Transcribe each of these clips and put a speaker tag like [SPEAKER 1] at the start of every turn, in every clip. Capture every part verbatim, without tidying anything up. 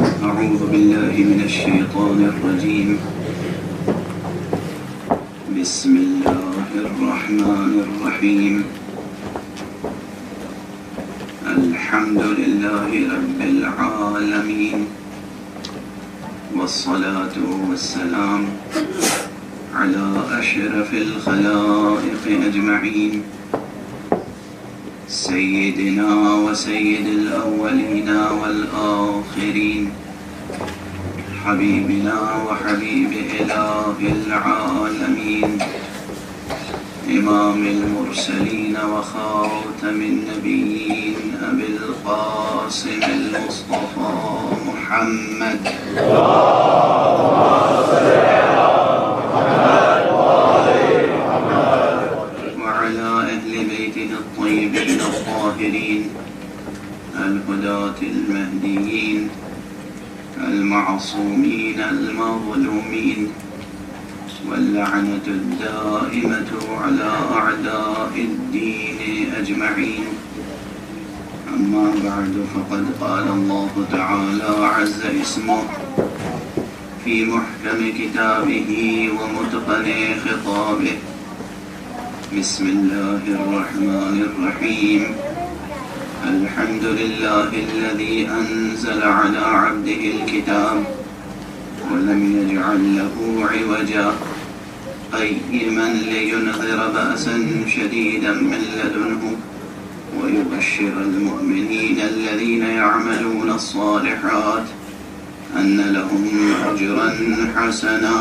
[SPEAKER 1] أعوذ بالله من الشيطان الرجيم. بسم الله الرحمن الرحيم. الحمد لله رب العالمين، والصلاة والسلام على أشرف الخلائق أجمعين، سيدنا وسيد الأولين والآخرين، حبيبنا وحبيب إله العالمين، إمام المرسلين وخاتم النبيين، أبي القاسم المصطفى محمد. وعلى أهل بيته الطيبين الطاهرين الهداة المهديين المعصومين المظلومين، واللعنة الدائمة على أعداء الدين أجمعين. أما بعد، فقد قال الله تعالى عز اسمه في محكم كتابه ومتقن خطابه. بسم الله الرحمن الرحيم. الحمد لله الذي أنزل على عبده الكتاب ولم يجعل له عوجا قيما لينذر بأسا شديدا من لدنه ويبشر المؤمنين الذين يعملون الصالحات أن لهم أجرا حسنا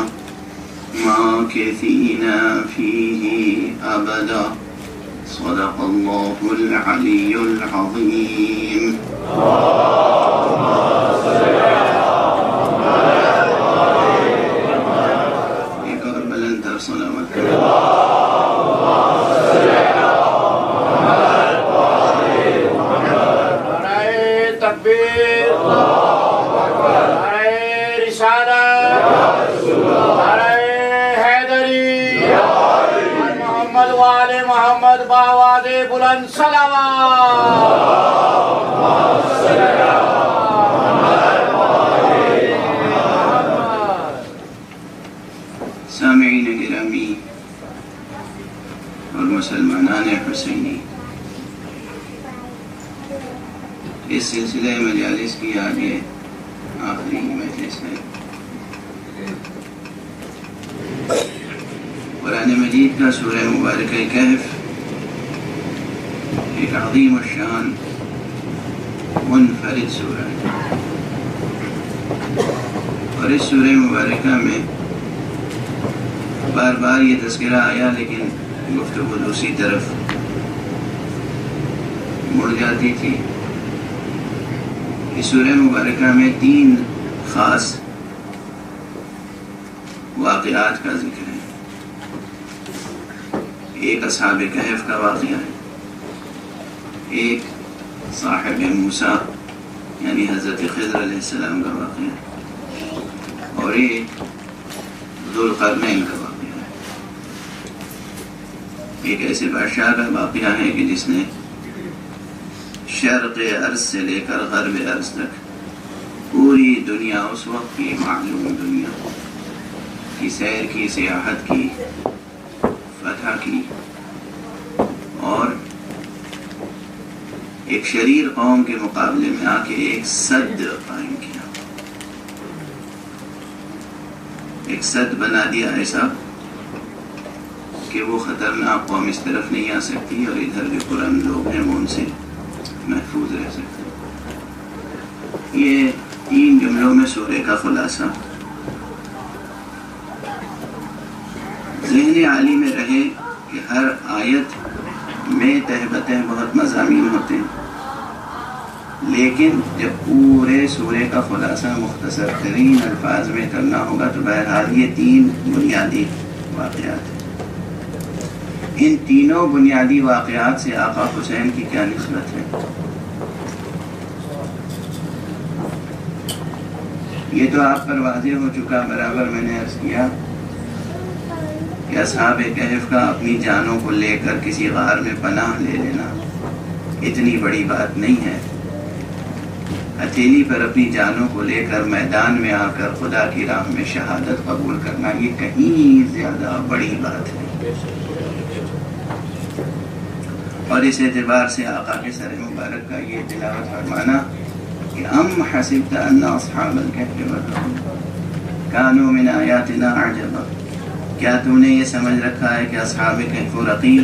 [SPEAKER 1] ماكثين فيه أبدا. صدق الله العلي العظيم. ایک اور بلند تر صلوات. نعرہ تکبیر، نعرہ رسالت، نعرہ حیدری، محمد وآل محمد باواد بلند صلوات. سامعین گرامی اور مسلمانان حسینی، اس سلسلہ مجالس کی آج یہ آخری مجلس ہے. قرآن مجید کا سورہ مبارکہ کہف ایک عظیم الشان منفرد سورہ ہے، اور اس سورہ مبارکہ میں بار بار یہ تذکرہ آیا، لیکن گفتگو دوسری طرف مڑ جاتی تھی. اس سورہ مبارکہ میں تین خاص واقعات کا ذکر ہے. ایک اصحاب کہف کا واقعہ ہے، ایک صاحب موسیٰ یعنی حضرت خضر علیہ السلام کا واقعہ ہے، اور ایک ذوالقرنین کا واقعہ ہے. ایک ایسے بادشاہ کا واقعہ ہے کہ جس نے شرق ارض سے لے کر غرب ارض تک پوری دنیا، اس وقت کی معلوم دنیا کی سیر کی، سیاحت کی، فتح کی، اور ایک شریر قوم کے مقابلے میں آ کے ایک سد قائم کیا، ایک سد بنا دیا ایسا کہ وہ خطرناک قوم اس طرف نہیں آ سکتی، اور ادھر جو قرآن لوگ ہیں وہ ان سے محفوظ رہ سکتے. یہ تین جملوں میں سورہ کا خلاصہ. ذہن عالی میں رہے کہ ہر آیت میں تہ بتہ بہت مضامین ہوتے ہیں، لیکن جب پورے سورے کا خلاصہ مختصر ترین الفاظ میں کرنا ہوگا تو بہرحال یہ تین بنیادی واقعات ہیں. ان تینوں بنیادی واقعات سے آقا حسین کی کیا نسبت ہے؟ یہ تو آپ پر واضح ہو چکا. برابر میں نے عرض کیا کہ اصحاب کہف کا اپنی جانوں کو لے کر کسی غار میں پناہ لے لینا اتنی بڑی بات نہیں ہے. ہتھیلی پر اپنی جانوں کو لے کر میدان میں آ کر خدا کی راہ میں شہادت قبول کرنا یہ کہیں زیادہ بڑی بات ہے. اور اس اعتبار سے آقا کے سر مبارک کا یہ تلاوت فرمانا کہ ام حسبت ان اصحاب الکہف والرقیم کانوا من آیاتنا عجبا، کیا تم نے یہ سمجھ رکھا ہے کہ اصحاب کہف و رقیم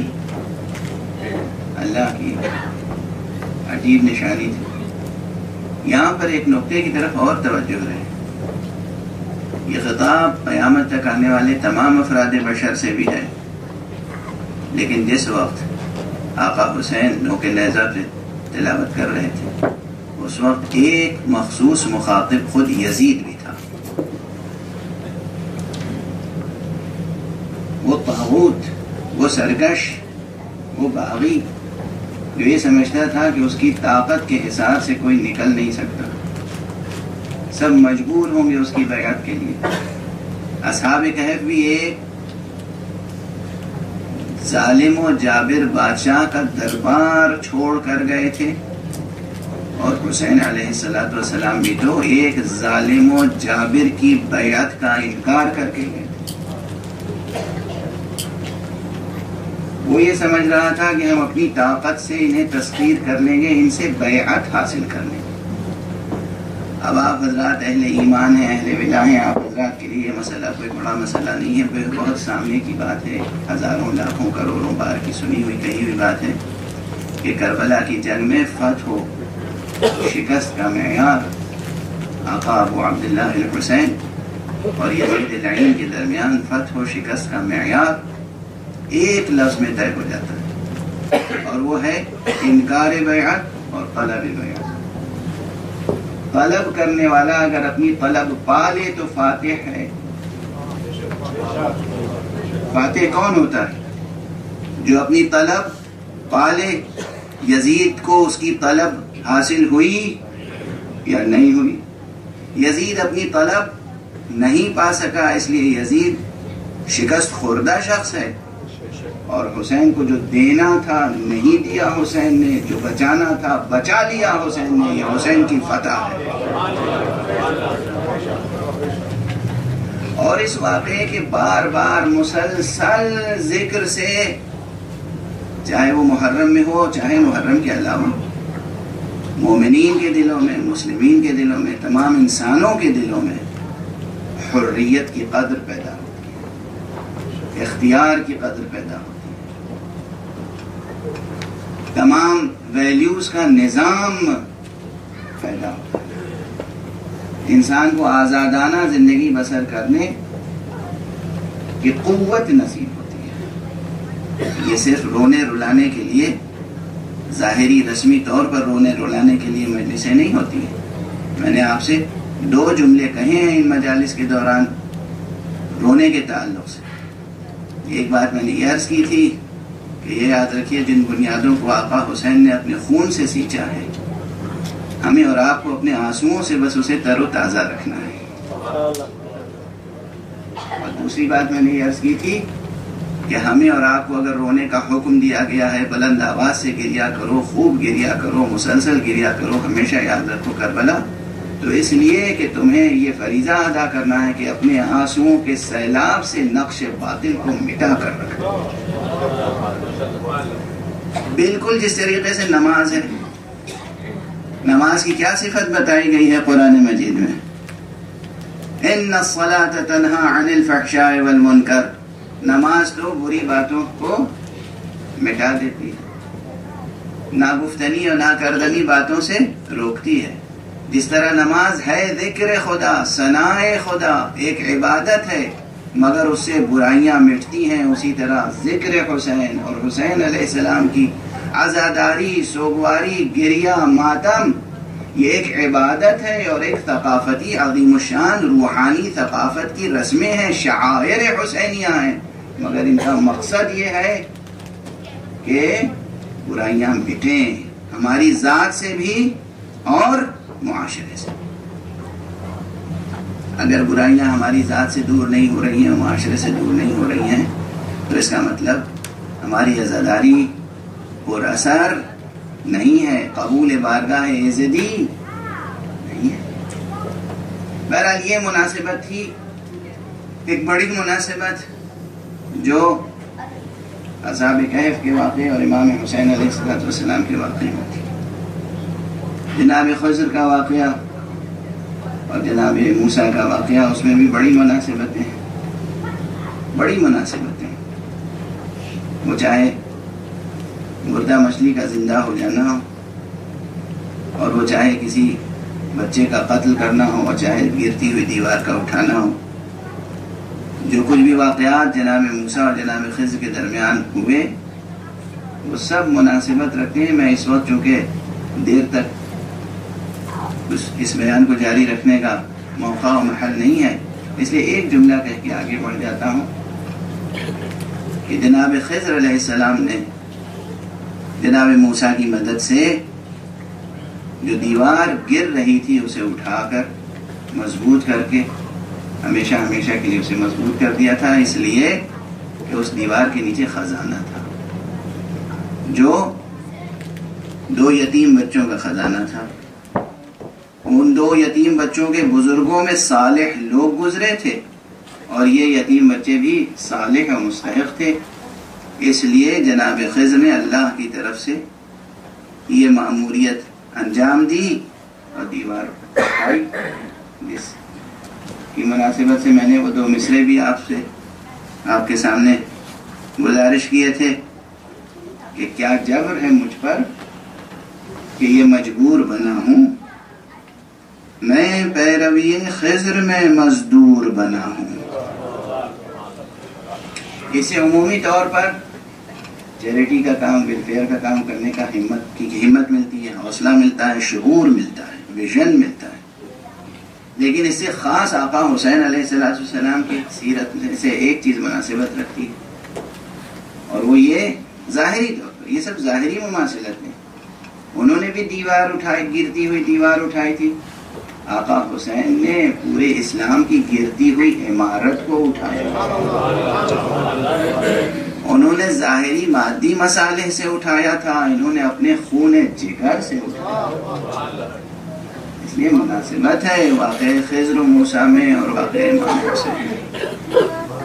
[SPEAKER 1] اللہ کی عجیب نشانی تھی. یہاں پر ایک نقطے کی طرف اور توجہ ہے. یہ خطاب قیامت تک آنے والے تمام افراد بشر سے بھی ہے، لیکن جس وقت آقا حسین نوک نیزہ پہ تلاوت کر رہے تھے اس وقت ایک مخصوص مخاطب خود یزید بھی تھا. وہ طاغوت، وہ سرکش، وہ باغی جو یہ سمجھتا تھا کہ اس کی طاقت کے حساب سے کوئی نکل نہیں سکتا، سب مجبور ہوں گے اس کی بیعت کے لیے. اصحاب کہف بھی ایک ظالم و جابر بادشاہ کا دربار چھوڑ کر گئے تھے، اور حسین علیہ الصلوۃ والسلام بھی تو ایک ظالم و جابر کی بیعت کا انکار کر کے گئے. وہ یہ سمجھ رہا تھا کہ ہم اپنی طاقت سے انہیں تسخیر کر لیں گے، ان سے بیعت حاصل کر لیں گے. اب آپ حضرات اہل ایمان ہیں، اہل ولا ہیں، آپ حضرات کے لیے یہ مسئلہ کوئی بڑا مسئلہ نہیں ہے، بہت سامنے کی بات ہے، ہزاروں لاکھوں کروڑوں بار کی سنی ہوئی کہی ہوئی بات ہے کہ کربلا کی جنگ میں فتح و شکست کا معیار آقا ابو عبداللہ الحسین اور یزید اللعین کے درمیان فتح و شکست کا معیار ایک لفظ میں طے ہو جاتا ہے، اور وہ ہے انکار بیعت اور طلب بیعت. طلب کرنے والا اگر اپنی طلب پا لے تو فاتح ہے. فاتح کون ہوتا ہے؟ جو اپنی طلب پا لے. یزید کو اس کی طلب حاصل ہوئی یا نہیں ہوئی؟ یزید اپنی طلب نہیں پا سکا، اس لیے یزید شکست خوردہ شخص ہے، اور حسین کو جو دینا تھا نہیں دیا حسین نے، جو بچانا تھا بچا لیا حسین نے. یہ حسین کی فتح ہے. اور اس واقعے کے بار بار مسلسل ذکر سے، چاہے وہ محرم میں ہو چاہے محرم کے علاوہ، مومنین کے دلوں میں، مسلمین کے دلوں میں، تمام انسانوں کے دلوں میں حریت کی قدر پیدا ہوتی ہے، اختیار کی قدر پیدا ہوتی ہے، تمام ویلیوز کا نظام پیدا ہوتا ہے، انسان کو آزادانہ زندگی بسر کرنے کی قوت نصیب ہوتی ہے. یہ صرف رونے رلانے کے لیے، ظاہری رسمی طور پر رونے رلانے کے لیے مجلسیں نہیں ہوتی ہیں. میں نے آپ سے دو جملے کہے ہیں ان مجالس کے دوران رونے کے تعلق سے. ایک بات میں نے یہ عرض کی تھی کہ یہ یاد رکھیے جن بنیادوں کو آقا حسین نے اپنے خون سے سینچا ہے، ہمیں اور آپ کو اپنے آنسوؤں سے بس اسے تر و تازہ رکھنا ہے. اور دوسری بات میں نے یہ عرض کی تھی کہ ہمیں اور آپ کو اگر رونے کا حکم دیا گیا ہے، بلند آواز سے گریا کرو، خوب گریا کرو، مسلسل گریا کرو، ہمیشہ یاد رکھو کربلا، تو اس لیے کہ تمہیں یہ فریضہ ادا کرنا ہے کہ اپنے آنسوؤں کے سیلاب سے نقش باطل کو مٹا کر رکھو. بالکل جس طریقے سے نماز ہے، نماز کی کیا صفت بتائی گئی ہے قرآن مجید میں؟ ان الصلاۃ تنہی عن الفحشاء والمنکر. نماز تو بری باتوں کو مٹا دیتی ہے، ناگفتنی اور ناکردنی باتوں سے روکتی ہے. جس طرح نماز ہے ذکر خدا، ثناء خدا، ایک عبادت ہے، مگر اس سے برائیاں مٹتی ہیں، اسی طرح ذکر حسین اور حسین علیہ السلام کی عزاداری، سوگواری، گریہ، ماتم، یہ ایک عبادت ہے اور ایک ثقافتی عظیم الشان روحانی ثقافت کی رسمیں ہیں، شعائر حسینیہ ہیں، مگر ان کا مقصد یہ ہے کہ برائیاں مٹیں، ہماری ذات سے بھی اور معاشرے سے. اگر برائیاں ہماری ذات سے دور نہیں ہو رہی ہیں، معاشرے سے دور نہیں ہو رہی ہیں، تو اس کا مطلب ہماری عزاداری پر اثر نہیں ہے. قبول بارگاہ عزدی بہرحال یہ مناسبت تھی، ایک بڑی مناسبت جو اصحاب کہف کے واقعے اور امام حسین علیہ السلام کے واقعے میں تھی۔ جناب خضر کا واقعہ اور جناب موسیٰ کا واقعہ، اس میں بھی بڑی مناسبتیں ہیں، بڑی مناسبتیں۔ وہ چاہے مردہ مچھلی کا زندہ ہو جانا ہو، اور وہ چاہے کسی بچے کا قتل کرنا ہو، اور چاہے گرتی ہوئی دیوار کا اٹھانا ہو، جو کچھ بھی واقعات جناب موسیٰ اور جناب خضر کے درمیان ہوئے وہ سب مناسبت رکھتے ہیں۔ میں اس وقت چونکہ دیر تک اس بیان کو جاری رکھنے کا موقع و محل نہیں ہے، اس لیے ایک جملہ کہہ کے آگے بڑھ جاتا ہوں کہ جناب خضر علیہ السلام نے جناب موسیٰ کی مدد سے جو دیوار گر رہی تھی اسے اٹھا کر مضبوط کر کے ہمیشہ ہمیشہ کے لیے اسے مضبوط کر دیا تھا، اس لیے کہ اس دیوار کے نیچے خزانہ تھا جو دو یتیم بچوں کا خزانہ تھا۔ ان دو یتیم بچوں کے بزرگوں میں صالح لوگ گزرے تھے اور یہ یتیم بچے بھی صالح و مستحق تھے، اس لیے جناب خضر نے اللہ کی طرف سے یہ مأموریت انجام دی اور دیوار اٹھائی۔ جس کی مناسبت سے میں نے وہ دو مصرے بھی آپ سے آپ کے سامنے گزارش کیے تھے کہ کیا جبر ہے مجھ پر کہ یہ مجبور بنا ہوں، میں پیروی خضر میں مزدور بنا ہوں۔ اسے عمومی طور پر چیریٹی کا کام، ویلفیئر کا کام کرنے کا ہمت کی ہمت ملتی ہے، حوصلہ ملتا ہے، شعور ملتا ہے، ویژن ملتا ہے، لیکن اس سے خاص آقا حسین علیہ السلام کی سیرت سے ایک چیز مناسبت رکھتی ہے، اور وہ یہ ظاہری طور پر، یہ سب ظاہری مماثلت ہیں۔ انہوں نے بھی دیوار اٹھائی، گرتی ہوئی دیوار اٹھائی تھی، آقا حسین نے پورے اسلام کی گرتی ہوئی عمارت کو اٹھایا۔ انہوں نے ظاہری مادی مصالح سے اٹھایا تھا، انہوں نے اپنے خون جگر سے اٹھایا۔ اس لیے مناسبت ہے واقع خضر و موسیٰ میں اور واقع امام حسین میں۔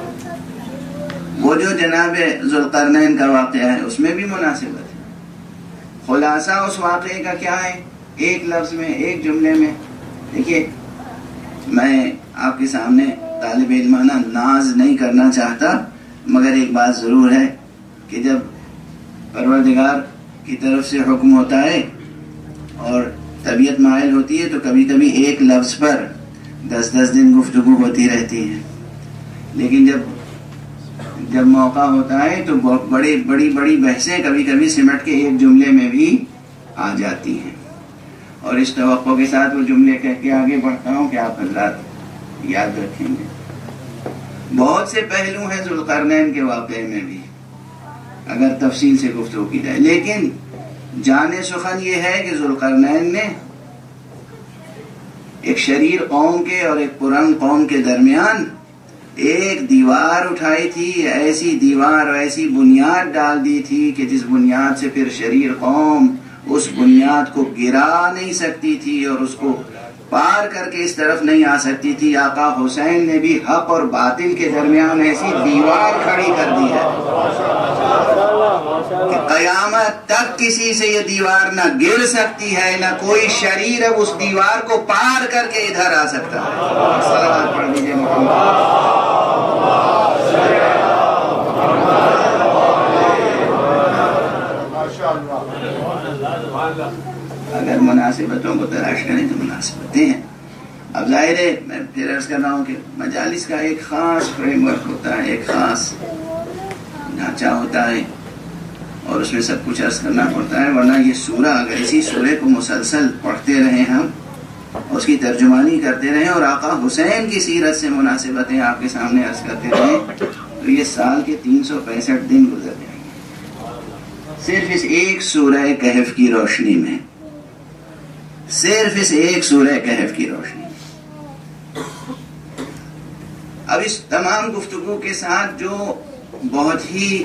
[SPEAKER 1] وہ جو جناب ذوالقرنین کا واقعہ ہے اس میں بھی مناسبت ہے۔ خلاصہ اس واقعے کا کیا ہے؟ ایک لفظ میں، ایک جملے میں دیکھیے، میں آپ کے سامنے طالب علمانہ ناز نہیں کرنا چاہتا، مگر ایک بات ضرور ہے کہ جب پروردگار کی طرف سے حکم ہوتا ہے اور طبیعت مائل ہوتی ہے تو کبھی کبھی ایک لفظ پر دس دس دن گفتگو ہوتی رہتی ہے، لیکن جب جب موقع ہوتا ہے تو بڑی بڑی بڑی بحثیں کبھی کبھی سمٹ کے ایک جملے میں بھی آ جاتی ہیں، اور اس توقع کے ساتھ وہ جملے کہہ کے آگے بڑھتا ہوں کہ آپ حضرات یاد رکھیں گے۔ بہت سے پہلو ہیں ذوالقرنین کے واقعے میں بھی اگر تفصیل سے گفتگو کی جائے، لیکن جانے سخن یہ ہے کہ ذوالقرنین نے ایک شریر قوم کے اور ایک پرامن قوم کے درمیان ایک دیوار اٹھائی تھی، ایسی دیوار اور ایسی بنیاد ڈال دی تھی کہ جس بنیاد سے پھر شریر قوم اس بنیاد کو گرا نہیں سکتی تھی اور اس کو پار کر کے اس طرف نہیں آ سکتی تھی۔ آقا حسین نے بھی حق اور باطل کے درمیان ایسی دیوار کھڑی کر دی ہے کہ قیامت تک کسی سے یہ دیوار نہ گر سکتی ہے، نہ کوئی شریر اس دیوار کو پار کر کے ادھر آ سکتا ہے۔ صلوات پڑھ دیجیے محمد۔ اگر مناسبتوں کو تلاش کریں تو مناسبتیں ہیں۔ اب ظاہر ہے میں پھر عرض کر رہا ہوں کہ مجالس کا ایک خاص فریم ورک ہوتا ہے، ایک خاص ڈھانچہ ہوتا ہے، اور اس میں سب کچھ عرض کرنا پڑتا ہے، ورنہ یہ سورہ اگر اسی سورے کو مسلسل پڑھتے رہیں ہم، اس کی ترجمانی کرتے رہیں اور آقا حسین کی سیرت سے مناسبتیں آپ کے سامنے عرض کرتے رہیں تو یہ سال کے تین سو پینسٹھ دن گزر جائیں گے صرف اس ایک سورہ کہف کی روشنی میں، صرف اس ایک سورہ کہف کی روشنی۔ اب اس تمام گفتگو کے ساتھ جو بہت ہی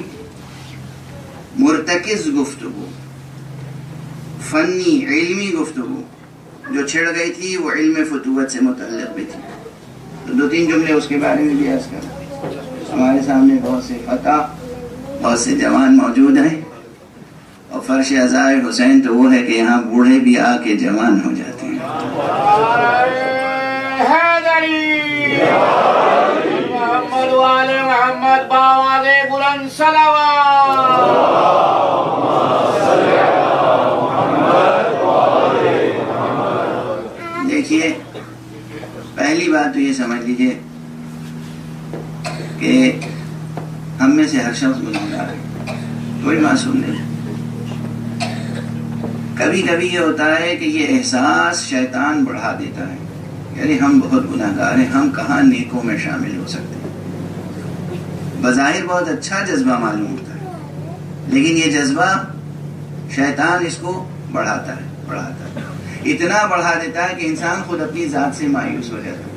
[SPEAKER 1] مرتکز گفتگو، فنی علمی گفتگو جو چھڑ گئی تھی وہ علم فتوت سے متعلق بھی تھی. تو دو تین جملے اس کے بارے میں بھی عرض کر. ہمارے سامنے بہت سے فتح، بہت سے جوان موجود ہیں، اور فرش عزائے حسین تو وہ ہے کہ یہاں بوڑھے بھی آ کے جوان ہو جاتے ہیں.
[SPEAKER 2] محمد وآل محمد باواز بلند صلوات.
[SPEAKER 1] دیکھیے، پہلی بات تو یہ سمجھ لیجئے کہ ہم میں سے ہر شخص گنہگار ہے، کوئی معصوم نہیں. کبھی کبھی یہ ہوتا ہے کہ یہ احساس شیطان بڑھا دیتا ہے، یعنی ہم بہت گنہگار ہیں، ہم کہاں نیکوں میں شامل ہو سکتے ہیں. بظاہر بہت اچھا جذبہ معلوم ہوتا ہے، لیکن یہ جذبہ شیطان اس کو بڑھاتا ہے بڑھاتا ہے اتنا بڑھا دیتا ہے کہ انسان خود اپنی ذات سے مایوس ہو جاتا ہے.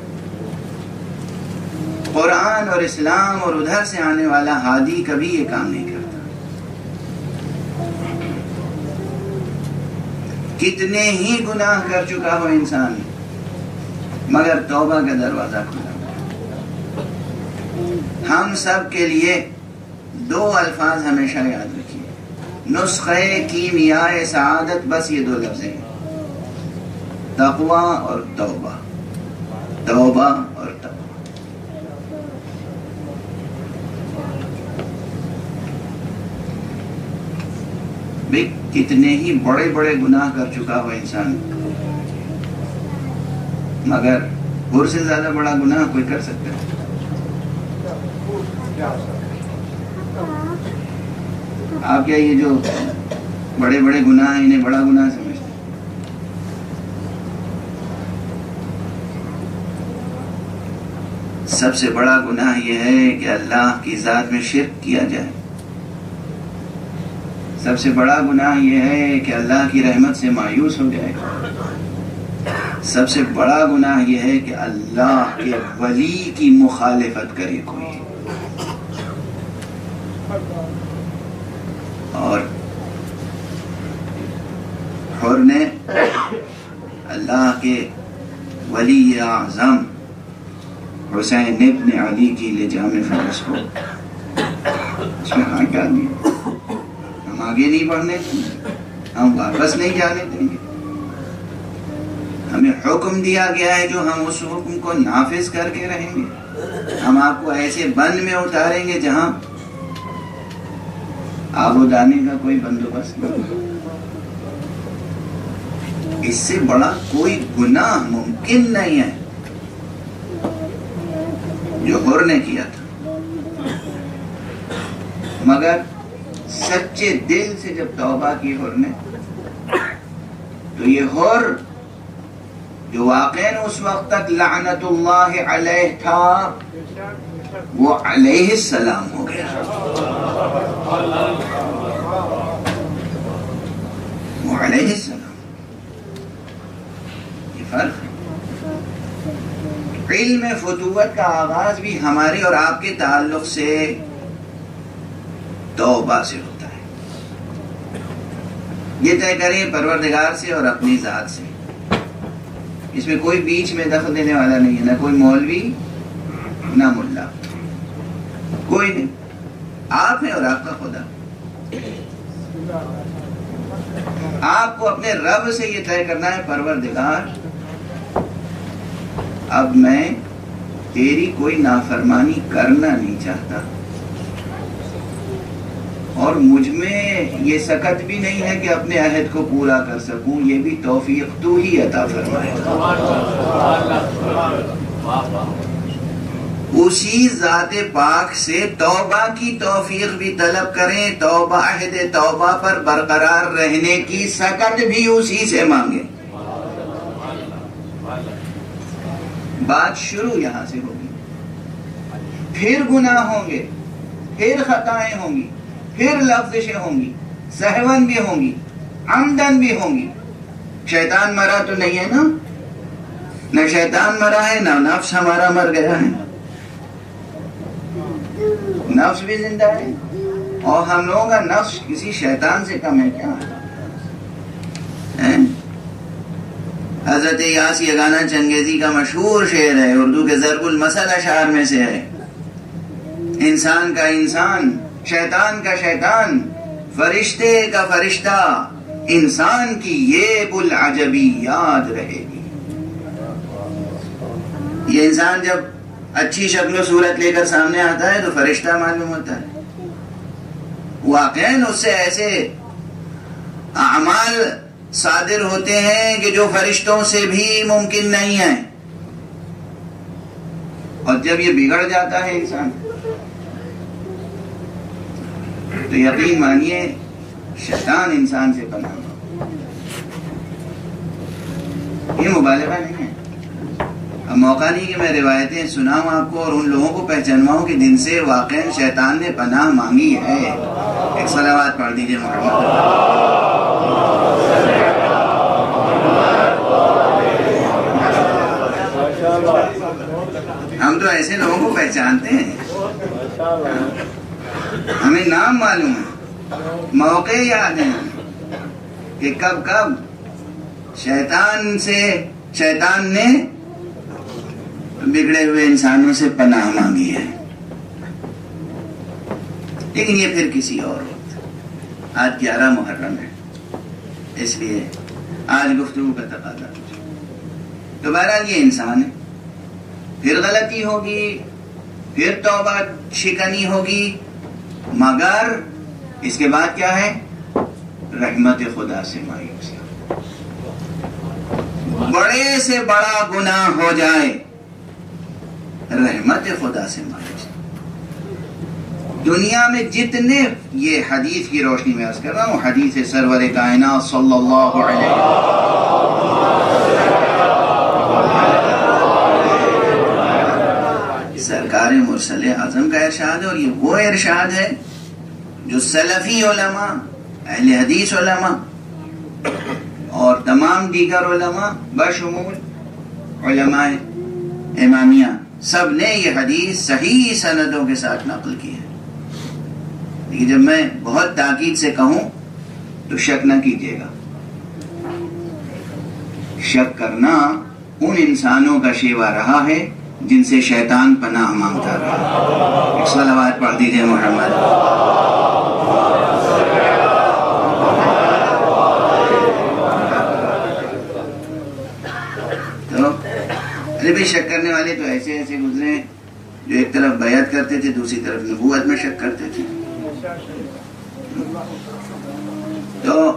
[SPEAKER 1] قرآن اور اسلام اور ادھر سے آنے والا ہادی کبھی یہ کام نہیں کرتا. کتنے ہی گناہ کر چکا ہو انسان، مگر توبہ کا دروازہ کھلا. ہم سب کے لیے دو الفاظ ہمیشہ یاد رکھیے، نسخہ کیمیائے سعادت بس یہ دو لفظ ہیں، تقوی اور توبہ. توبہ اور توبہ. بھئی کتنے ہی بڑے بڑے گناہ کر چکا ہو انسان، مگر اور سے زیادہ بڑا گناہ کوئی کر سکتا ہے؟ آپ کیا یہ جو بڑے بڑے گناہ ہیں انہیں بڑا گناہ سمجھتے ہیں؟ سب سے بڑا گناہ یہ ہے کہ اللہ کی ذات میں شرک کیا جائے. سب سے بڑا گناہ یہ ہے کہ اللہ کی رحمت سے مایوس ہو جائے. سب سے بڑا گناہ یہ ہے کہ اللہ کے ولی کی مخالفت کرے کوئی. اور حر نے اللہ کے ولی اعظم حسین ابن علی کی لجام فرض کو اس میں ہاتھ ڈال دیا. ہم آگے نہیں بڑھنے دیں گے، ہم واپس نہیں جانے دیں گے. ہمیں حکم دیا گیا ہے جو ہم اس حکم کو نافذ کر کے رہیں گے. ہم آپ کو ایسے بند میں اتاریں گے جہاں آب و دانے کا کوئی بندوبست نہیں. اس سے بڑا کوئی گناہ ممکن نہیں ہے جو حر نے کیا تھا. مگر سچے دل سے جب توبہ کی حر نے، تو یہ حر جو واقعاً اس وقت تک لعنت اللہ علیہ تھا وہ علیہ السلام ہو گیا. وہ علیہ السلام. یہ فرق ہے. علم فتوت کا آغاز بھی ہمارے اور آپ کے تعلق سے توبہ سے ہوتا ہے. یہ طے کریں پروردگار سے اور اپنی ذات سے. اس میں کوئی بیچ میں دخل دینے والا نہیں ہے، نہ کوئی مولوی نہ ملا، کوئی نہیں. آپ ہیں اور آپ کا خدا. آپ کو اپنے رب سے یہ طے کرنا ہے، پروردگار اب میں تیری کوئی نافرمانی کرنا نہیں چاہتا، اور مجھ میں یہ سکت بھی نہیں ہے کہ اپنے عہد کو پورا کر سکوں. یہ بھی توفیق تو ہی عطا فرمائے. اسی ذات پاک سے توبہ کی توفیق بھی طلب کریں، توبہ عہد توبہ پر برقرار رہنے کی سکت بھی اسی سے مانگیں. بات شروع یہاں سے ہوگی. پھر گناہ ہوں گے، پھر خطائیں ہوں گی، پھر لفظشیں ہوں گی، سہون بھی ہوں گی، عمدن بھی ہوں گی. شیطان مرا تو نہیں ہے نا؟ نہ شیطان مرا ہے، نہ نفس ہمارا مر گیا ہے. نفس بھی زندہ ہے، اور ہم لوگوں کا نفس کسی شیطان سے کم ہے کیا؟ حضرت یاس یگانہ چنگیزی کا مشہور شعر ہے، اردو کے ضرب المثل اشعار میں سے ہے، انسان کا انسان، شیطان کا شیطان، فرشتے کا فرشتہ، انسان کی یہ بلعجبی یاد رہے گی۔ یہ انسان جب اچھی شکل و صورت لے کر سامنے آتا ہے تو فرشتہ معلوم ہوتا ہے، واقعاً اس سے ایسے اعمال صادر ہوتے ہیں کہ جو فرشتوں سے بھی ممکن نہیں ہیں، اور جب یہ بگڑ جاتا ہے انسان تو یقین مانیے شیطان انسان سے پناہ مانگے۔ یہ مبالغہ نہیں ہے۔ اب موقع نہیں کہ میں روایتیں سناؤں آپ کو اور ان لوگوں کو پہچانواؤں کہ جن سے واقعاً شیطان نے پناہ مانگی ہے۔ ایک صلوات پڑھ دیجئے محمد۔ ہم تو ایسے لوگوں کو پہچانتے ہیں، ہمیں نام معلوم ہے، موقع یاد ہیں کہ کب کب شیطان سے شیطان نے بگڑے ہوئے انسانوں سے پناہ مانگی ہے۔ لیکن یہ پھر کسی اور وقت، آج گیارہ محرم ہے، اس لیے آج گفتگو کا تقاضا تو بہرحال یہ انسان ہے، پھر غلطی ہوگی، پھر توبہ شکنی ہوگی، مگر اس کے بعد کیا ہے؟ رحمت خدا سے مایوسی۔ بڑے سے بڑا گناہ ہو جائے، رحمت خدا سے مایوسی۔ دنیا میں جتنے، یہ حدیث کی روشنی میں عرض کر رہا ہوں، حدیث سرور کائنات صلی اللہ علیہ سرکار مرسل اعظم کا ارشاد ہے، اور یہ وہ ارشاد ہے جو سلفی علماء، اہل حدیث علماء اور تمام دیگر علماء بشمول علماء امامیہ سب نے یہ حدیث صحیح سندوں کے ساتھ نقل کی ہے۔ لیکن جب میں بہت تاکید سے کہوں تو شک نہ کیجیے گا، شک کرنا ان انسانوں کا شیوا رہا ہے جن سے شیطان پناہ مانگتا رہا۔ ایک صلوات پڑھ دیجئے محمد۔ تو ارے بھی شک کرنے والے تو ایسے ایسے گزرے جو ایک طرف بیعت کرتے تھے، دوسری طرف نبوت میں شک کرتے تھے۔ تو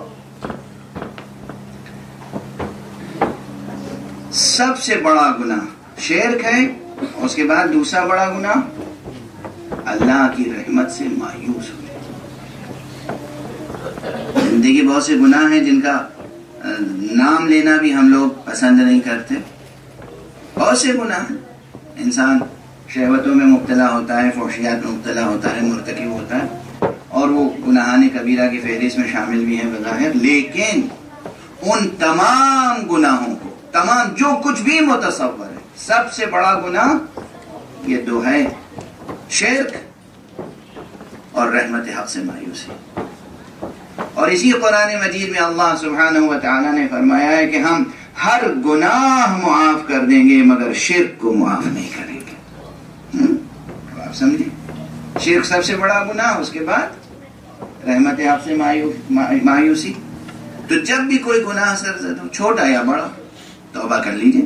[SPEAKER 1] سب سے بڑا گناہ شرک ہے، اس کے بعد دوسرا بڑا گناہ اللہ کی رحمت سے مایوس ہو جائے۔ زندگی بہت سے گناہ ہیں جن کا نام لینا بھی ہم لوگ پسند نہیں کرتے، بہت سے گناہ ہیں، انسان شہوتوں میں مبتلا ہوتا ہے، فحشیات میں مبتلا ہوتا ہے، مرتکب ہوتا ہے، اور وہ گناہان کبیرہ کی فہرست میں شامل بھی ہیں بظاہر، لیکن ان تمام گناہوں کو، تمام جو کچھ بھی متصور ہے، سب سے بڑا گناہ یہ دو ہے، شرک اور رحمت حق سے مایوسی۔ اور اسی قرآن مجید میں اللہ سبحانہ و تعالیٰ نے فرمایا ہے کہ ہم ہر گناہ معاف کر دیں گے مگر شرک کو معاف نہیں کریں گے۔ آپ سمجھیں، شرک سب سے بڑا گناہ، اس کے بعد رحمت حق سے مایوسی۔ تو جب بھی کوئی گناہ سرزد ہو، چھوٹا یا بڑا، توبہ کر لیجئے،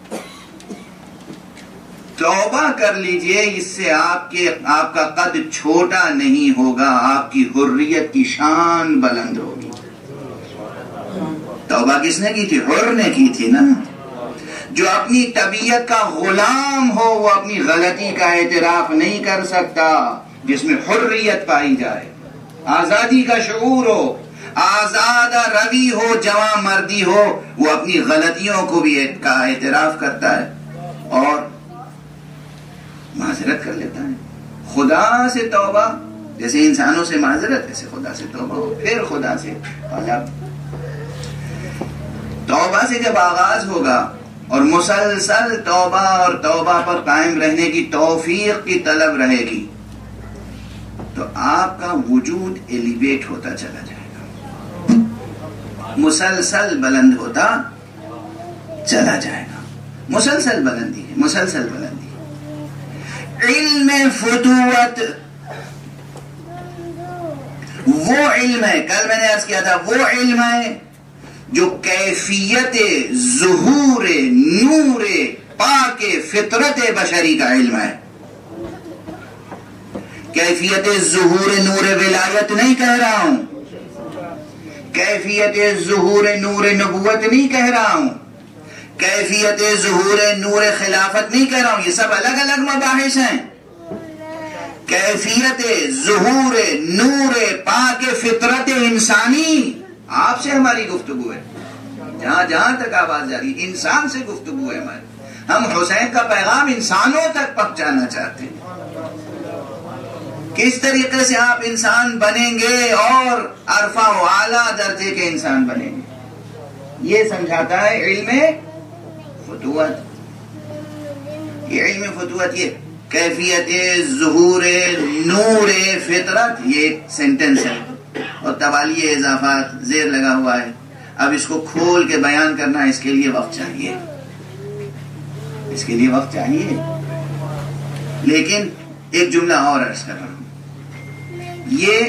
[SPEAKER 1] توبہ کر لیجئے، اس سے آپ کے آپ کا قد چھوٹا نہیں ہوگا، آپ کی حریت کی شان بلند ہوگی۔ توبہ کس نے کی تھی؟ حر نے کی تھی نا۔ جو اپنی طبیعت کا غلام ہو وہ اپنی غلطی کا اعتراف نہیں کر سکتا، جس میں حریت پائی جائے، آزادی کا شعور ہو، آزادہ روی ہو، جواں مردی ہو، وہ اپنی غلطیوں کو بھی کا اعتراف کرتا ہے اور معذرت کر لیتا ہے۔ خدا سے توبہ، جیسے انسانوں سے معذرت، ایسے خدا سے توبہ ہو، پھر خدا سے طلب۔ توبہ سے جب آغاز ہوگا اور مسلسل توبہ اور توبہ پر قائم رہنے کی توفیق کی طلب رہے گی تو آپ کا وجود ایلیویٹ ہوتا چلا جائے گا، مسلسل بلند ہوتا چلا جائے گا. مسلسل بلندی ہے, مسلسل بلندی ہے. علم فتوت وہ علم ہے, کل میں نے عرض کیا تھا, وہ علم ہے جو کیفیت ظہور نور پاک فطرت بشری کا علم ہے. کیفیت ظہور نور ولایت نہیں کہہ رہا ہوں, کیفیت ظہور نور نبوت نہیں کہہ رہا ہوں, کیفیت ظہور نور خلافت نہیں کہہ رہا ہوں, یہ سب الگ الگ مباحث ہیں. کیفیت ظہور نور پاک فطرت انسانی, آپ سے ہماری گفتگو ہے, جہاں جہاں تک آواز جاری, انسان سے گفتگو ہے ہماری. ہم حسین کا پیغام انسانوں تک پہنچانا چاہتے ہیں. کس طریقے سے آپ انسان بنیں گے اور عرفہ و اعلیٰ درجے کے انسان بنیں گے, یہ سمجھاتا ہے علم فتوت. یہ علم فتوت, یہ کیفیت ظہور نور فطرت, یہ ایک سینٹنس ہے اور توالی اضافات زیر لگا ہوا ہے. اب اس کو کھول کے بیان کرنا, اس کے لیے وقت چاہیے, اس کے لیے وقت چاہیے. لیکن ایک جملہ اور عرض کر رہا ہوں, یہ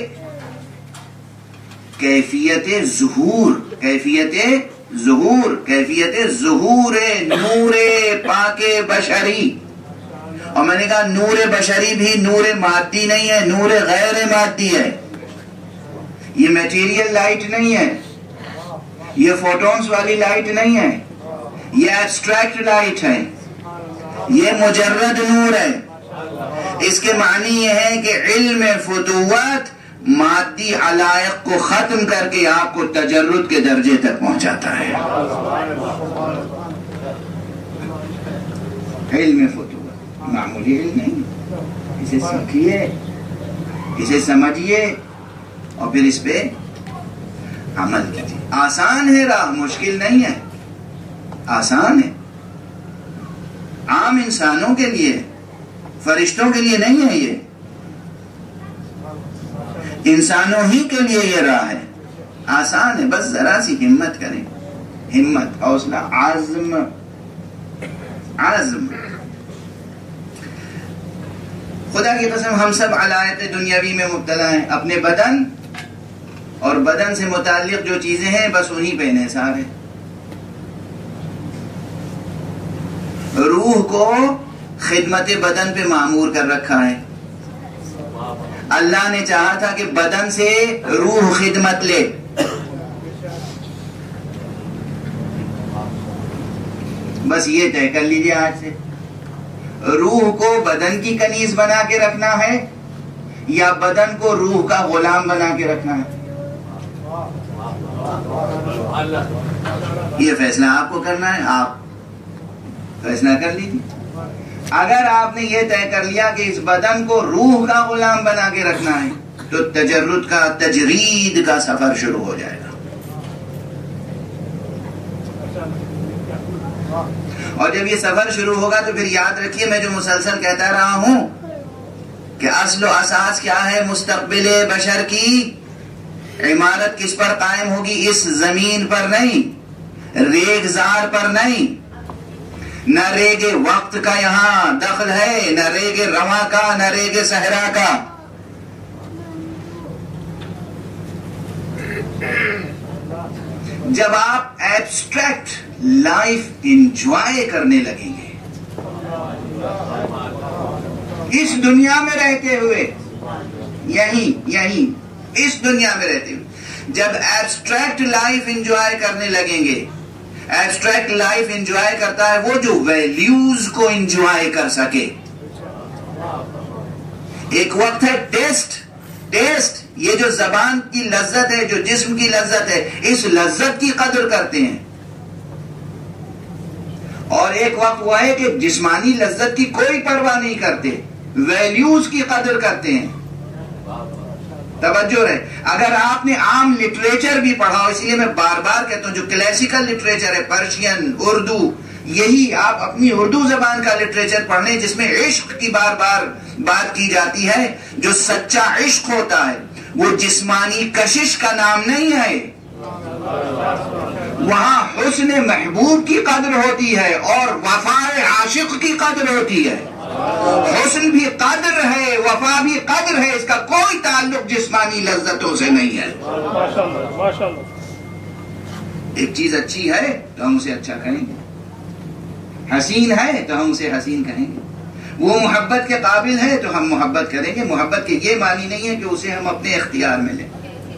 [SPEAKER 1] کیفیت ظہور, کیفیت ظہور, کیفیت ظہور نور پاک بشری. اور میں نے کہا نور بشری بھی نور مادی نہیں ہے, نور غیر مادی ہے. یہ میٹیریل لائٹ نہیں ہے, یہ فوٹونز والی لائٹ نہیں ہے, یہ ایبسٹریکٹ لائٹ ہے, یہ مجرد نور ہے. اس کے معنی یہ ہے کہ علم فتوت مادی علائق کو ختم کر کے آپ کو تجرد کے درجے تک پہنچاتا ہے. علم فتوت معمولی علم نہیں, اسے سیکھیے, اسے سمجھیے اور پھر اس پہ عمل کیجیے. آسان ہے راہ, مشکل نہیں ہے, آسان ہے. عام انسانوں کے لیے, فرشتوں کے لیے نہیں ہے, یہ انسانوں ہی کے لیے یہ راہ ہے. آسان ہے, بس ذرا سی ہمت کریں, ہمت, حوصلہ, عزم, عزم. خدا کی قسم ہم سب علائق دنیاوی میں مبتلا ہیں. اپنے بدن اور بدن سے متعلق جو چیزیں ہیں بس انہی پہ انحصار ہے. روح کو خدمت بدن پہ معمور کر رکھا ہے. اللہ نے چاہا تھا کہ بدن سے روح خدمت لے. بس یہ طے کر لیجیے آج سے, روح کو بدن کی کنیز بنا کے رکھنا ہے یا بدن کو روح کا غلام بنا کے رکھنا ہے. یہ فیصلہ آپ کو کرنا ہے, آپ فیصلہ کر لیجیے. اگر آپ نے یہ طے کر لیا کہ اس بدن کو روح کا غلام بنا کے رکھنا ہے تو تجرد کا, تجرید کا سفر شروع ہو جائے گا. اور جب یہ سفر شروع ہوگا تو پھر یاد رکھیے, میں جو مسلسل کہتا رہا ہوں کہ اصل و اساس کیا ہے مستقبل بشر کی, عمارت کس پر قائم ہوگی, اس زمین پر نہیں, ریگزار پر نہیں. نہ ریگ وقت کا یہاں دخل ہے, نہ ریگ رواں کا, نہ ریگ صحرا کا. جب آپ ایبسٹریکٹ لائف انجوائے کرنے لگیں گے اس دنیا میں رہتے ہوئے, یہیں یہیں اس دنیا میں رہتے ہوئے, جب ایبسٹریکٹ لائف انجوائے کرنے لگیں گے, ایبسٹریکٹ لائف انجوائے کرتا ہے وہ جو ویلیوز کو انجوائے کر سکے. ایک وقت ہے ٹیسٹ, ٹیسٹ یہ جو زبان کی لذت ہے, جو جسم کی لذت ہے, اس لذت کی قدر کرتے ہیں. اور ایک وقت ہوا ہے کہ جسمانی لذت کی کوئی پرواہ نہیں کرتے, ویلیوز کی قدر کرتے ہیں. توجہ رہے, اگر آپ نے عام لٹریچر بھی پڑھا, اس لیے میں بار بار کہتا ہوں جو کلاسیکل لٹریچر ہے, پرشین, اردو, یہی آپ اپنی اردو زبان کا لٹریچر پڑھ لیں جس میں عشق کی بار بار بات کی جاتی ہے. جو سچا عشق ہوتا ہے وہ جسمانی کشش کا نام نہیں ہے, وہاں حسن محبوب کی قدر ہوتی ہے اور وفائے عاشق کی قدر ہوتی ہے. حسن بھی قدر ہے، وفا بھی قدر ہے، اس کا کوئی تعلق جسمانی لذتوں سے نہیں ہے. ایک چیز اچھی ہے تو ہم اسے اچھا کہیں گے، حسین ہے تو ہم اسے حسین کہیں گے، وہ محبت کے قابل ہے تو ہم محبت کریں گے. محبت کے یہ معنی نہیں ہے کہ اسے ہم اپنے اختیار میں لیں.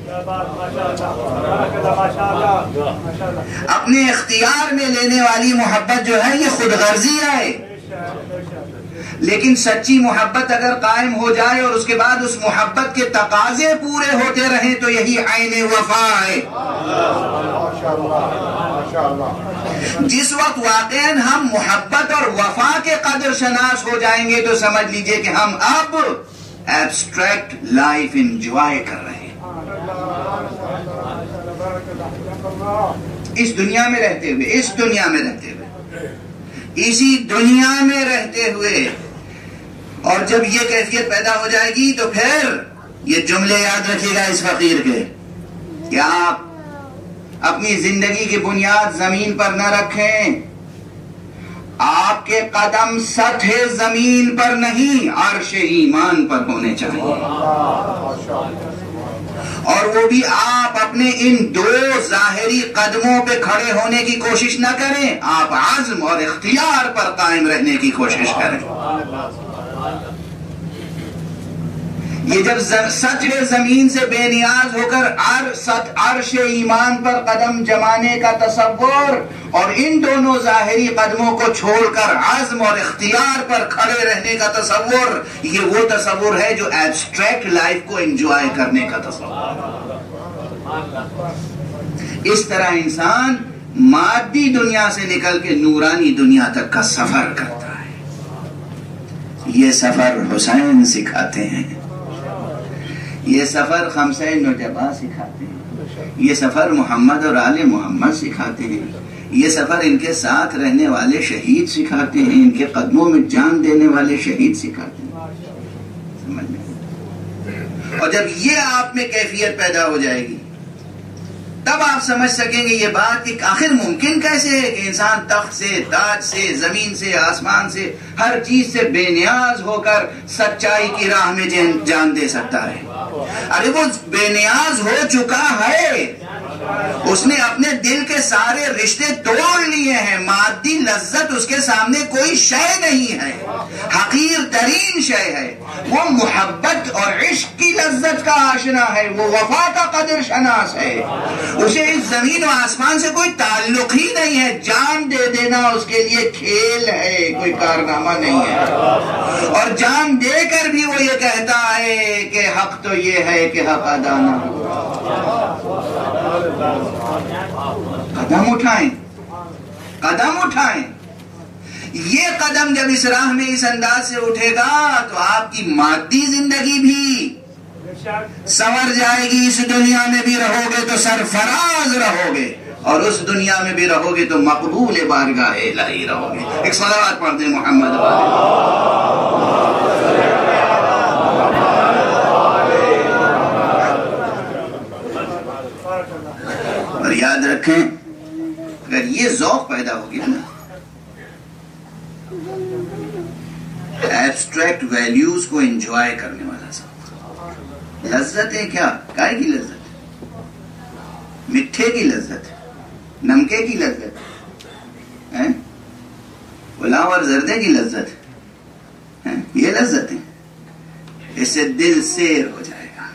[SPEAKER 1] اپنے اختیار میں لینے والی محبت جو ہے یہ خود غرضی ہے. لیکن سچی محبت اگر قائم ہو جائے اور اس کے بعد اس محبت کے تقاضے پورے ہوتے رہیں تو یہی عین وفا ہے. جس وقت واقعاً ہم محبت اور وفا کے قدر شناس ہو جائیں گے تو سمجھ لیجئے کہ ہم اب ایبسٹریکٹ لائف انجوائے کر رہے ہیں. اس دنیا میں رہتے ہوئے اس دنیا میں رہتے ہوئے اسی دنیا میں رہتے ہوئے اور جب یہ کیفیت پیدا ہو جائے گی تو پھر یہ جملے یاد رکھیے گا اس فقیر کے کہ آپ اپنی زندگی کی بنیاد زمین پر نہ رکھیں. آپ کے قدم سطح زمین پر نہیں عرش ایمان پر ہونے چاہیے. اور وہ بھی آپ اپنے ان دو ظاہری قدموں پہ کھڑے ہونے کی کوشش نہ کریں، آپ عزم اور اختیار پر قائم رہنے کی کوشش کریں. یہ جب سطح زمین سے بے نیاز ہو کر عرش ایمان پر قدم جمانے کا تصور اور ان دونوں ظاہری قدموں کو چھوڑ کر عزم اور اختیار پر کھڑے رہنے کا تصور، یہ وہ تصور ہے جو ایبسٹریکٹ لائف کو انجوائے کرنے کا تصور. اس طرح انسان مادی دنیا سے نکل کے نورانی دنیا تک کا سفر کرتا ہے. یہ سفر حسین سکھاتے ہیں، یہ سفر خمسہ نجبہ سکھاتے ہیں، یہ سفر محمد اور آل محمد سکھاتے ہیں، یہ سفر ان کے ساتھ رہنے والے شہید سکھاتے ہیں، ان کے قدموں میں جان دینے والے شہید سکھاتے ہیں. سمجھ میں؟ اور جب یہ آپ میں کیفیت پیدا ہو جائے گی تب آپ سمجھ سکیں گے یہ بات کہ آخر ممکن کیسے ہے کہ انسان تخت سے، تاج سے، زمین سے، آسمان سے، ہر چیز سے بے نیاز ہو کر سچائی کی راہ میں جان دے سکتا ہے. ارے وہ بے نیاز ہو چکا ہے، اس نے اپنے دل کے سارے رشتے توڑ لیے ہیں. مادی لذت اس کے سامنے کوئی شے نہیں ہے، حقیر ترین شے ہے. وہ محبت اور عشق کی لذت کا آشنا ہے، وہ وفا کا قدر شناس ہے. اسے اس زمین و آسمان سے کوئی تعلق ہی نہیں ہے. جان دے دینا اس کے لیے کھیل ہے، کوئی کارنامہ نہیں ہے. اور جان دے کر بھی وہ یہ کہتا ہے کہ حق تو یہ ہے کہ حق ادا نہ ہو. قدم اٹھائیں، قدم اٹھائیں. یہ قدم جب اس راہ میں اس انداز سے اٹھے گا تو آپ کی مادی زندگی بھی سنور جائے گی. اس دنیا میں بھی رہو گے تو سرفراز رہو گے، اور اس دنیا میں بھی رہو گے تو مقبول بارگاہ الہی رہو گے. ایک صلوات پڑھ دیں محمد اور یاد رکھیں اگر یہ ذوق پیدا ہو گیا نا، ایبسٹریکٹ ویلیوز کو انجوائے کرنے والا ذوق. لذتیں کیا؟ کائے کی لذت؟ مٹھے کی لذت، نمکے کی لذت، پلاؤ اور زردے کی لذت، یہ لذتیں. اس سے دل سیر ہو جائے گا.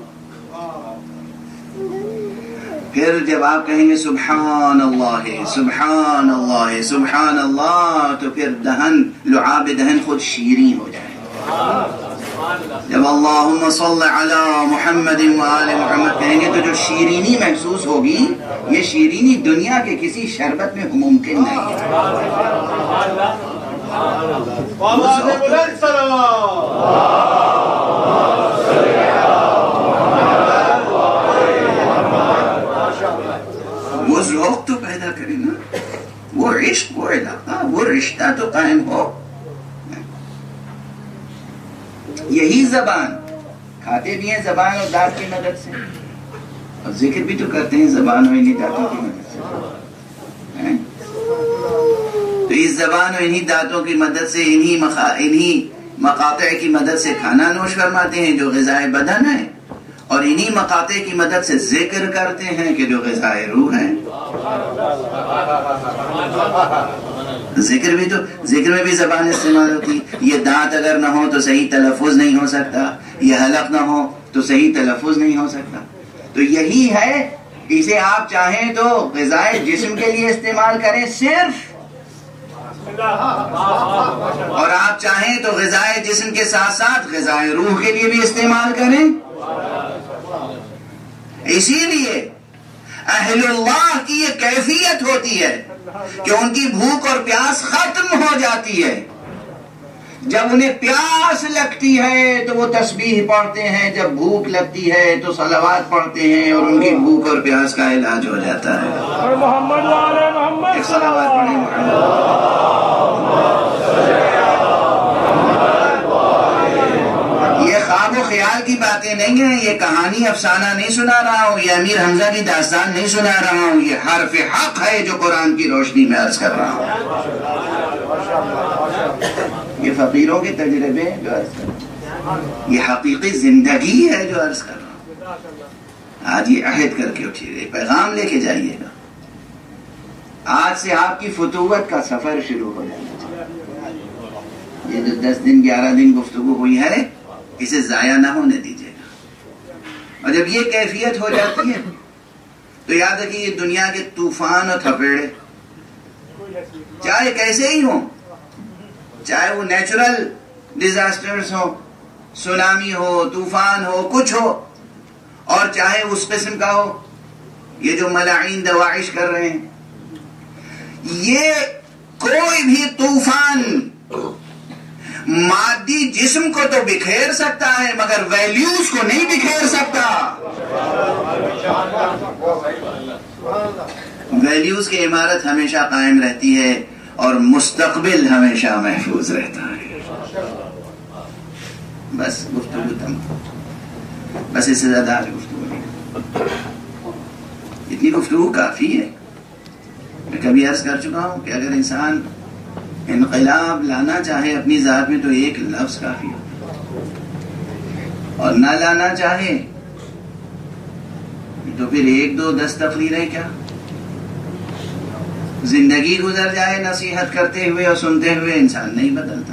[SPEAKER 1] پھر جب آپ کہیں گے سبحان اللہ سبحان اللہ سبحان اللہ تو پھر دہن، لعاب دہن خود شیریں ہو جائے گا. جب اللہم صل علی محمد وآل محمد کہیں گے تو جو شیرینی محسوس ہوگی یہ شیرینی دنیا کے کسی شربت میں ممکن نہیں ہے. وہ ذوق تو پیدا کرے نا، وہ عشق، وہ علاقہ، وہ رشتہ تو قائم ہو. یہی زبان کھاتے بھی ہیں زبان اور دانت کی مدد سے، اور ذکر بھی تو کرتے ہیں زبان اور انہی دانتوں کی مدد سے. تو اس زبان اور انہی دانتوں کی مدد سے انہی مخا انہی مقاطع کی مدد سے کھانا نوش فرماتے ہیں جو غذائے بدن ہے، اور انہی مقاطع کی مدد سے ذکر کرتے ہیں کہ جو غذائے روح ہے۔ ذکر بھی تو ذکر میں بھی زبان استعمال ہوتی ہے۔ یہ دانت اگر نہ ہو تو صحیح تلفظ نہیں ہو سکتا، یہ حلق نہ ہو تو صحیح تلفظ نہیں ہو سکتا۔ تو یہی ہے، اسے آپ چاہیں تو غذائے جسم کے لیے استعمال کریں صرف، اور آپ چاہیں تو غذائے جسم کے ساتھ ساتھ غذائے روح کے لیے بھی استعمال کریں۔ اسی لیے اہل اللہ کی یہ کیفیت ہوتی ہے کہ ان کی بھوک اور پیاس ختم ہو جاتی ہے۔ جب انہیں پیاس لگتی ہے تو وہ تسبیح پڑھتے ہیں، جب بھوک لگتی ہے تو صلوات پڑھتے ہیں، اور ان کی بھوک اور پیاس کا علاج ہو جاتا ہے۔
[SPEAKER 2] محمد والے محمد
[SPEAKER 1] ایک صلوات پڑھیں محمد۔ یہ خواب و خیال کی باتیں نہیں ہیں، یہ کہانی افسانہ نہیں سنا رہا ہوں، یہ امیر حمزہ کی داستان نہیں سنا رہا ہوں، یہ حرف حق ہے جو قرآن کی روشنی میں عرض کر رہا ہوں۔ یہ فقیروں کے تجربے ہیں جو عرض کر رہا ہوں، یہ حقیقی زندگی ہے جو عرض کر رہا ہوں۔ آج یہ عہد کر کے اٹھیے، پیغام لے کے جائیے گا۔ آج سے آپ کی فتوت کا سفر شروع ہو جائے گا۔ یہ جو دس دن گیارہ دن گفتگو ہوئی ہے اسے ضائع نہ ہونے دیجیے گا، اور جب یہ کیفیت ہو جاتی ہے تو یاد رکھیے یہ دنیا کے طوفان اور تھپیڑے چاہے کیسے ہی ہوں، چاہے وہ نیچرل ڈیزاسٹرز ہو، سونامی ہو، طوفان ہو، کچھ ہو، اور چاہے اس قسم کا ہو یہ جو ملاعین دواعش کر رہے ہیں، یہ کوئی بھی طوفان مادی جسم کو تو بکھیر سکتا ہے مگر ویلیوز کو نہیں بکھیر سکتا۔ ویلیوز کی عمارت ہمیشہ قائم رہتی ہے اور مستقبل ہمیشہ محفوظ رہتا ہے۔ بس گفتگو تمام، بس اس سے زیادہ آج گفتگو نہیں، اتنی گفتگو کافی ہے۔ میں کبھی عرض کر چکا ہوں کہ اگر انسان انقلاب لانا چاہے اپنی ذات میں تو ایک لفظ کافی ہے، اور نہ لانا چاہے تو پھر ایک دو دس تقریریں کیا، زندگی گزر جائے نصیحت کرتے ہوئے اور سنتے ہوئے انسان نہیں بدلتا۔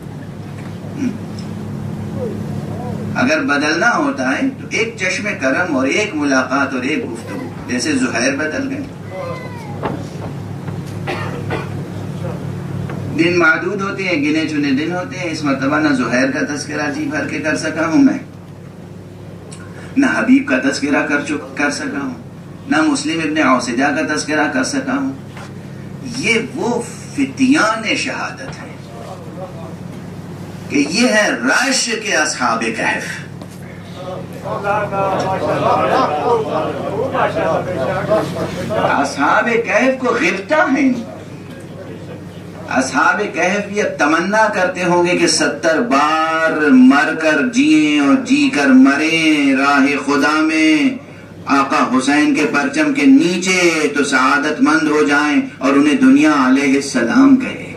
[SPEAKER 1] اگر بدلنا ہوتا ہے تو ایک چشم کرم اور ایک ملاقات اور ایک گفتگو، جیسے زہیر بدل گئے۔ دن معدود ہوتے ہیں، گنے چنے دن ہوتے ہیں، اس مرتبہ نہ زہیر کا تذکرہ جی بھر کے کر سکا ہوں میں، نہ حبیب کا تذکرہ کر چک کر سکا ہوں، نہ مسلم ابن اوسجہ کا تذکرہ کر سکا ہوں۔ یہ وہ فتیان شہادت ہے کہ یہ ہے رش کے اصحاب کہف۔ اصحاب کہف کو غبطہ ہیں، اصحاب کہف یہ تمنا کرتے ہوں گے کہ ستر بار مر کر جئیں اور جی کر مریں راہ خدا میں آقا حسین کے پرچم کے نیچے تو سعادت مند ہو جائیں اور انہیں دنیا علیہ السلام کہے۔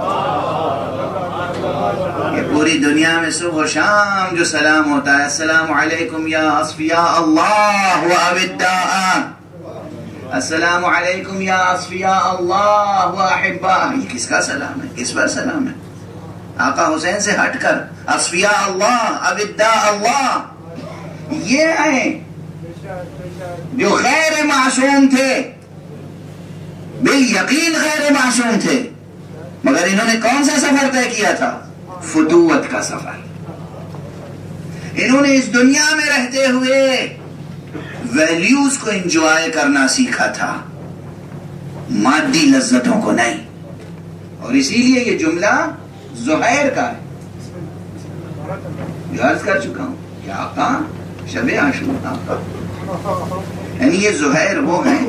[SPEAKER 1] یہ پوری دنیا میں صبح و شام جو سلام ہوتا ہے، السلام علیکم یا اصفیاء اللہ و ابداء، السلام علیکم یا اصفیاء اللہ و احباء، یہ کس کا سلام ہے؟ کس پر سلام ہے؟ آقا حسین سے ہٹ کر اصفیاء اللہ ابداء اللہ، یہ ہیں جو غیر معصوم تھے، بالیقین غیر معصوم تھے، مگر انہوں نے کون سا سفر طے کیا تھا؟ فتوت کا سفر۔ انہوں نے اس دنیا میں رہتے ہوئے ویلیوز کو انجوائے کرنا سیکھا تھا، مادی لذتوں کو نہیں، اور اسی لیے یہ جملہ زہیر کا ہے جو عرض کر چکا ہوں کہ آقا شب عاشور، یعنی یہ زہیر وہ ہیں،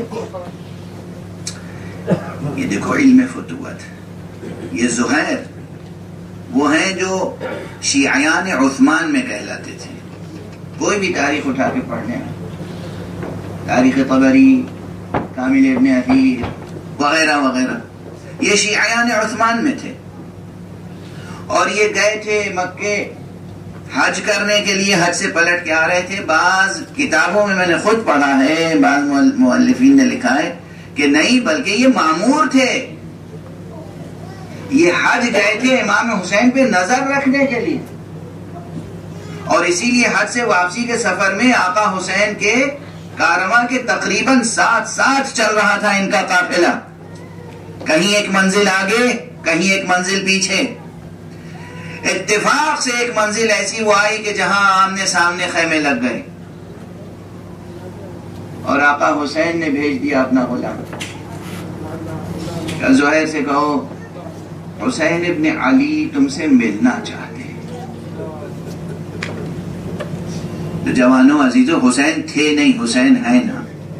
[SPEAKER 1] یہ دیکھو علم فتوت، یہ زہیر وہ ہیں جو شیعیان عثمان میں کہلاتے تھے۔ کوئی بھی تاریخ اٹھا کے پڑھ لیں، تاریخ طبری، کامل ابن عقیل وغیرہ وغیرہ، یہ شیعیان عثمان میں تھے، اور یہ گئے تھے مکے حج کرنے کے لیے، حج سے پلٹ کے آ رہے تھے۔ بعض کتابوں میں میں نے خود پڑھا ہے، بعض مؤلفین نے لکھا ہے کہ نہیں، بلکہ یہ مامور تھے، یہ حج گئے تھے امام حسین پہ نظر رکھنے کے لیے، اور اسی لیے حج سے واپسی کے سفر میں آقا حسین کے کارواں کے تقریباً ساتھ ساتھ چل رہا تھا ان کا قافلہ، کہیں ایک منزل آگے کہیں ایک منزل پیچھے۔ اتفاق سے ایک منزل ایسی وہ آئی کہ جہاں آمنے سامنے خیمے لگ گئے، اور آقا حسین نے بھیج دیا اپنا غلام، زہیر سے کہو حسین ابن علی تم سے ملنا چاہتے ہیں۔ تو جوانوں عزیزوں، حسین تھے نہیں، حسین ہے نا،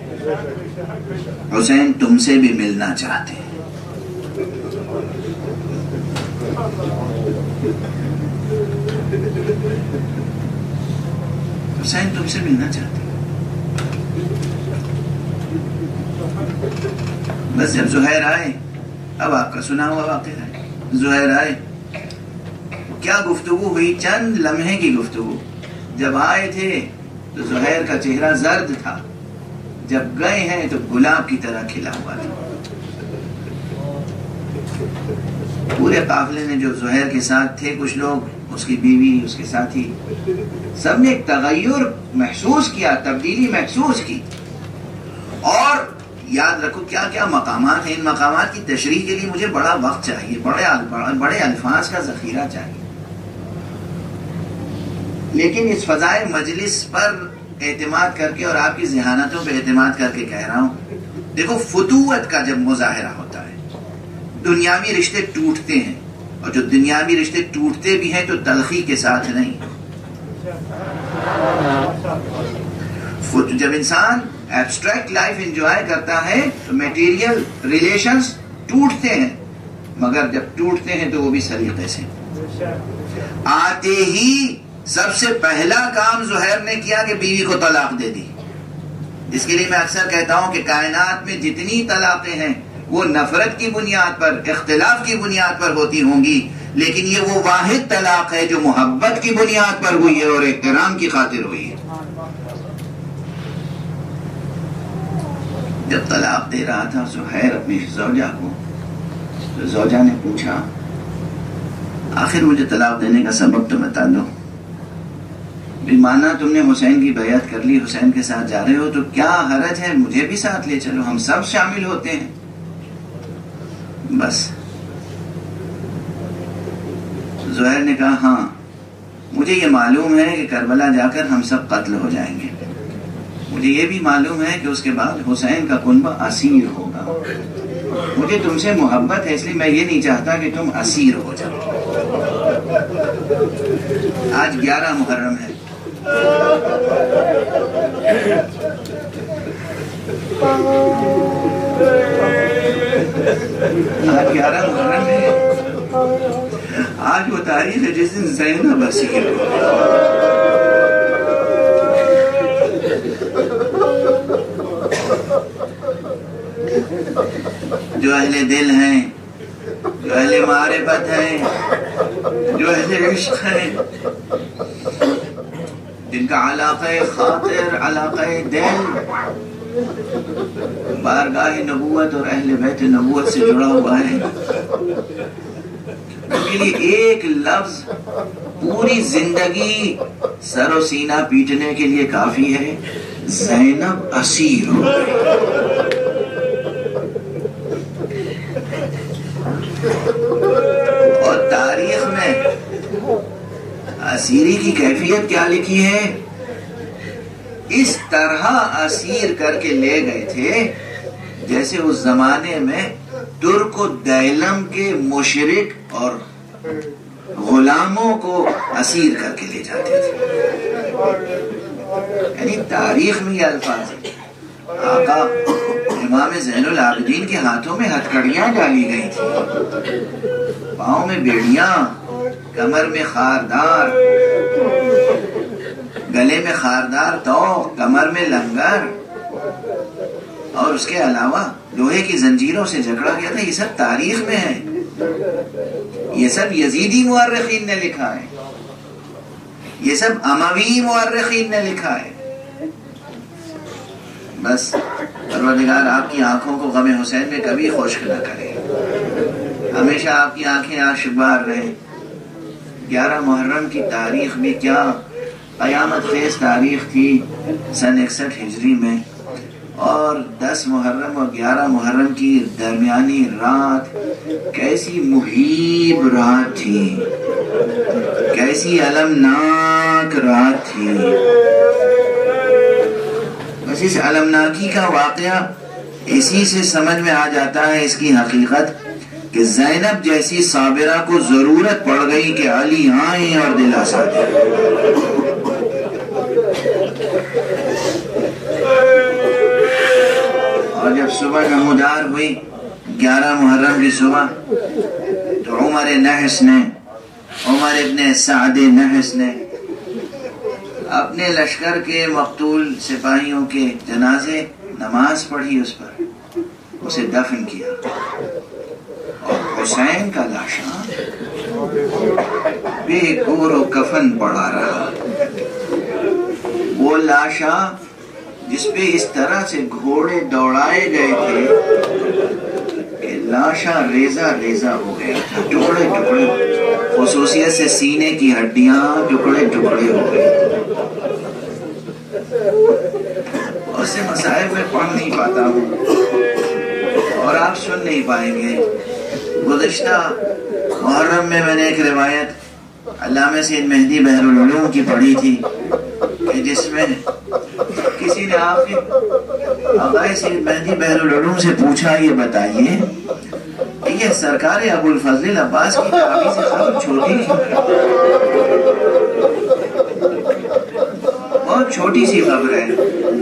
[SPEAKER 1] حسین تم سے بھی ملنا چاہتے ہیں۔ حسین تم سے ملنا چاہتے ہیں۔ بس جب زہیر آئے، اب آپ کا سنا ہوا واقعہ ہے، زہیر آئے، کیا گفتگو ہوئی، چند لمحے کی گفتگو۔ جب آئے تھے تو زہیر کا چہرہ زرد تھا، جب گئے ہیں تو گلاب کی طرح کھلا ہوا تھا۔ پورے قافلے نے جو زہیر کے ساتھ تھے، کچھ لوگ، اس کی بیوی، اس کے ساتھی، سب نے ایک تغیر محسوس کیا، تبدیلی محسوس کی۔ اور یاد رکھو کیا کیا مقامات ہیں، ان مقامات کی تشریح کے لیے مجھے بڑا وقت چاہیے، بڑے بڑے الفاظ کا ذخیرہ چاہیے، لیکن اس فضائے مجلس پر اعتماد کر کے اور آپ کی ذہانتوں پہ اعتماد کر کے کہہ رہا ہوں۔ دیکھو، فتوت کا جب مظاہرہ ہوتا ہے، دنیاوی رشتے ٹوٹتے ہیں، اور جو دنیاوی رشتے ٹوٹتے بھی ہیں تو تلخی کے ساتھ نہیں۔ جب انسان ایبسٹریکٹ لائف انجوائے کرتا ہے تو میٹیریل ریلیشنز ٹوٹتے ہیں، مگر جب ٹوٹتے ہیں تو وہ بھی سلیقے سے۔ آتے ہی سب سے پہلا کام زہیر نے کیا کہ بیوی کو طلاق دے دی۔ اس کے لیے میں اکثر کہتا ہوں کہ کائنات میں جتنی طلاقیں ہیں وہ نفرت کی بنیاد پر، اختلاف کی بنیاد پر ہوتی ہوں گی، لیکن یہ وہ واحد طلاق ہے جو محبت کی بنیاد پر ہوئی ہے اور احترام کی خاطر ہوئی ہے۔ جب طلاق دے رہا تھا زہیر اپنی زوجہ کو، تو زوجہ نے پوچھا، آخر مجھے طلاق دینے کا سبب تو بتا دو، مانا تم نے حسین کی بیعت کر لی، حسین کے ساتھ جا رہے ہو تو کیا حرج ہے، مجھے بھی ساتھ لے چلو، ہم سب شامل ہوتے ہیں۔ بس زہیر نے کہا، ہاں مجھے یہ معلوم ہے کہ کربلا جا کر ہم سب قتل ہو جائیں گے، مجھے یہ بھی معلوم ہے کہ اس کے بعد حسین کا کنبہ اسیر ہوگا، مجھے تم سے محبت ہے، اس لیے میں یہ نہیں چاہتا کہ تم اسیر ہو جاؤ۔ آج گیارہ محرم ہے، آج گیارہ محرم ہے، آج وہ تاریخ ہے جس دن زینب اسیر ہو۔ جو اہل دل ہیں، جو اہل معرفت ہیں، جو اہل عشق ہیں، جن کا علاقہ خاطر، علاقہ دل بارگاہ نبوت اور اہل بیت نبوت سے جڑا ہوا ہے، ان کے لیے ایک لفظ پوری زندگی سر و سینہ پیٹنے کے لیے کافی ہے، زینب اسیر ہو گئی۔ اور تاریخ میں اسیری کی کیفیت کیا لکھی ہے، اس طرح اسیر کر کے لے گئے تھے جیسے اس زمانے میں ترک و دیلم کے مشرک اور غلاموں کو اسیر کر کے لے جاتے تھے۔ یعنی تاریخ میں یہ الفاظ ہے۔ آقا امام زین العابدین کے ہاتھوں میں ہتھکڑیاں ڈالی گئی تھی، پاؤں میں بیڑیاں، کمر میں خاردار، گلے میں خاردار تو، کمر میں لنگر، اور اس کے علاوہ لوہے کی زنجیروں سے جکڑا گیا تھا. یہ سب تاریخ میں ہے, یہ سب یزیدی مورخین نے لکھا ہے, یہ سب اموی مورخین نے لکھا ہے. بس پروردگار آپ کی آنکھوں کو غم حسین میں کبھی خشک نہ کرے, ہمیشہ آپ کی آنکھیں آشبار رہیں. گیارہ محرم کی تاریخ بھی کیا قیامت خیز تاریخ تھی سن اکسٹھ ہجری میں, اور دس محرم اور گیارہ محرم کی درمیانی رات کیسی مہیب رات تھی, کیسی المناک رات تھی. بس اس المناکی کا واقعہ اسی سے سمجھ میں آ جاتا ہے اس کی حقیقت کہ زینب جیسی صابرہ کو ضرورت پڑ گئی کہ علی آئیں اور دلاسا دیں. اور جب صبح نمودار ہوئی گیارہ محرم کی صبح, تو عمر نحس نے عمر ابن سعد نحس نے اپنے لشکر کے مقتول سپاہیوں کے جنازے نماز پڑھی, اس پر اسے دفن کیا. اور حسین کا لاشا بے گور و کفن پڑا رہا. وہ لاشا جس پہ اس طرح سے گھوڑے دوڑائے گئے تھے کہ لاشا ریزہ ریزہ ہو گیا تھا, ٹکڑے ٹکڑے, خصوصیت سے سینے کی ہڈیاں ٹکڑے ٹکڑے ہو گئے. اور سے مسائل میں پڑھ نہیں پاتا ہوں اور آپ سن نہیں پائیں گے. گزشتہ محرم میں میں نے ایک روایت علامہ سید مہدی بحر العلوم کی پڑھی تھی کہ جس میں کسی نے آپ کے آقا سید مہدی بحر العلوم سے پوچھا, یہ بتائیے کہ یہ سرکار ابو الفضل عباس کی تعبیر سے خبر چھوٹی تھی, بہت چھوٹی سی خبر ہے.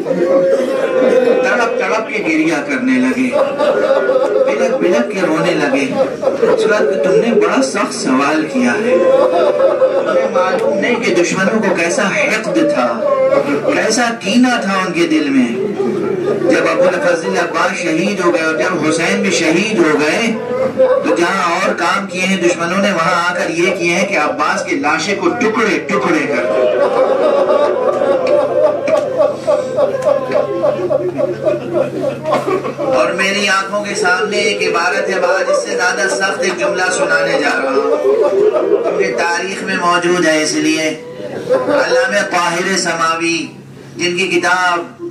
[SPEAKER 1] تڑپ تڑپ کے گریا کرنے لگے, بلک بلک کے رونے لگے. اس وقت تم نے بڑا سخت سوال کیا ہے, تمہیں معلوم نہیں کہ دشمنوں کو کیسا حقد تھا, کیسا کینہ تھا ان کے دل میں. جب ابو الفضل عباس شہید ہو گئے اور جب حسین بھی شہید ہو گئے, تو جہاں اور کام کیے ہیں دشمنوں نے, وہاں آ کر یہ کیے ہیں کہ عباس کے لاشے کو ٹکڑے ٹکڑے کر اور میری آنکھوں کے سامنے ایک عبارت ہے, بعد اس سے زیادہ سخت ایک جملہ سنانے جا رہا ہوں کیونکہ تاریخ میں موجود ہے. اس لیے علامہ طاہر سماوی جن کی کتاب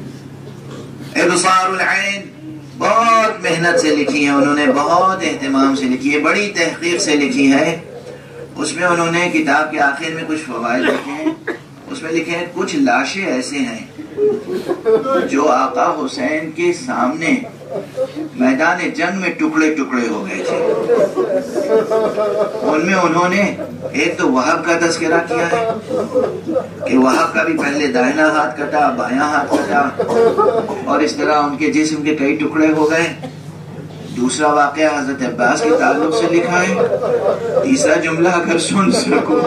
[SPEAKER 1] ابصار العین بہت محنت سے لکھی ہے, انہوں نے بہت اہتمام سے لکھی ہے, بڑی تحقیق سے لکھی ہے. اس میں انہوں نے کتاب کے آخر میں کچھ فوائد لکھے ہیں. اس میں لکھے ہیں کچھ لاشیں ایسے ہیں جو آقا حسین کے سامنے میدان جنگ میں ٹکڑے ٹکڑے ہو گئے تھے. ان میں انہوں نے ایک تو وہب کا تذکرہ کیا ہے کہ وہب کا بھی پہلے دائنا ہاتھ کٹا, بایاں ہاتھ کٹا, اور اس طرح ان کے جسم کے کئی ٹکڑے ہو گئے. دوسرا واقعہ حضرت عباس کے تعلق سے لکھا ہے. تیسرا جملہ اگر سن سکو,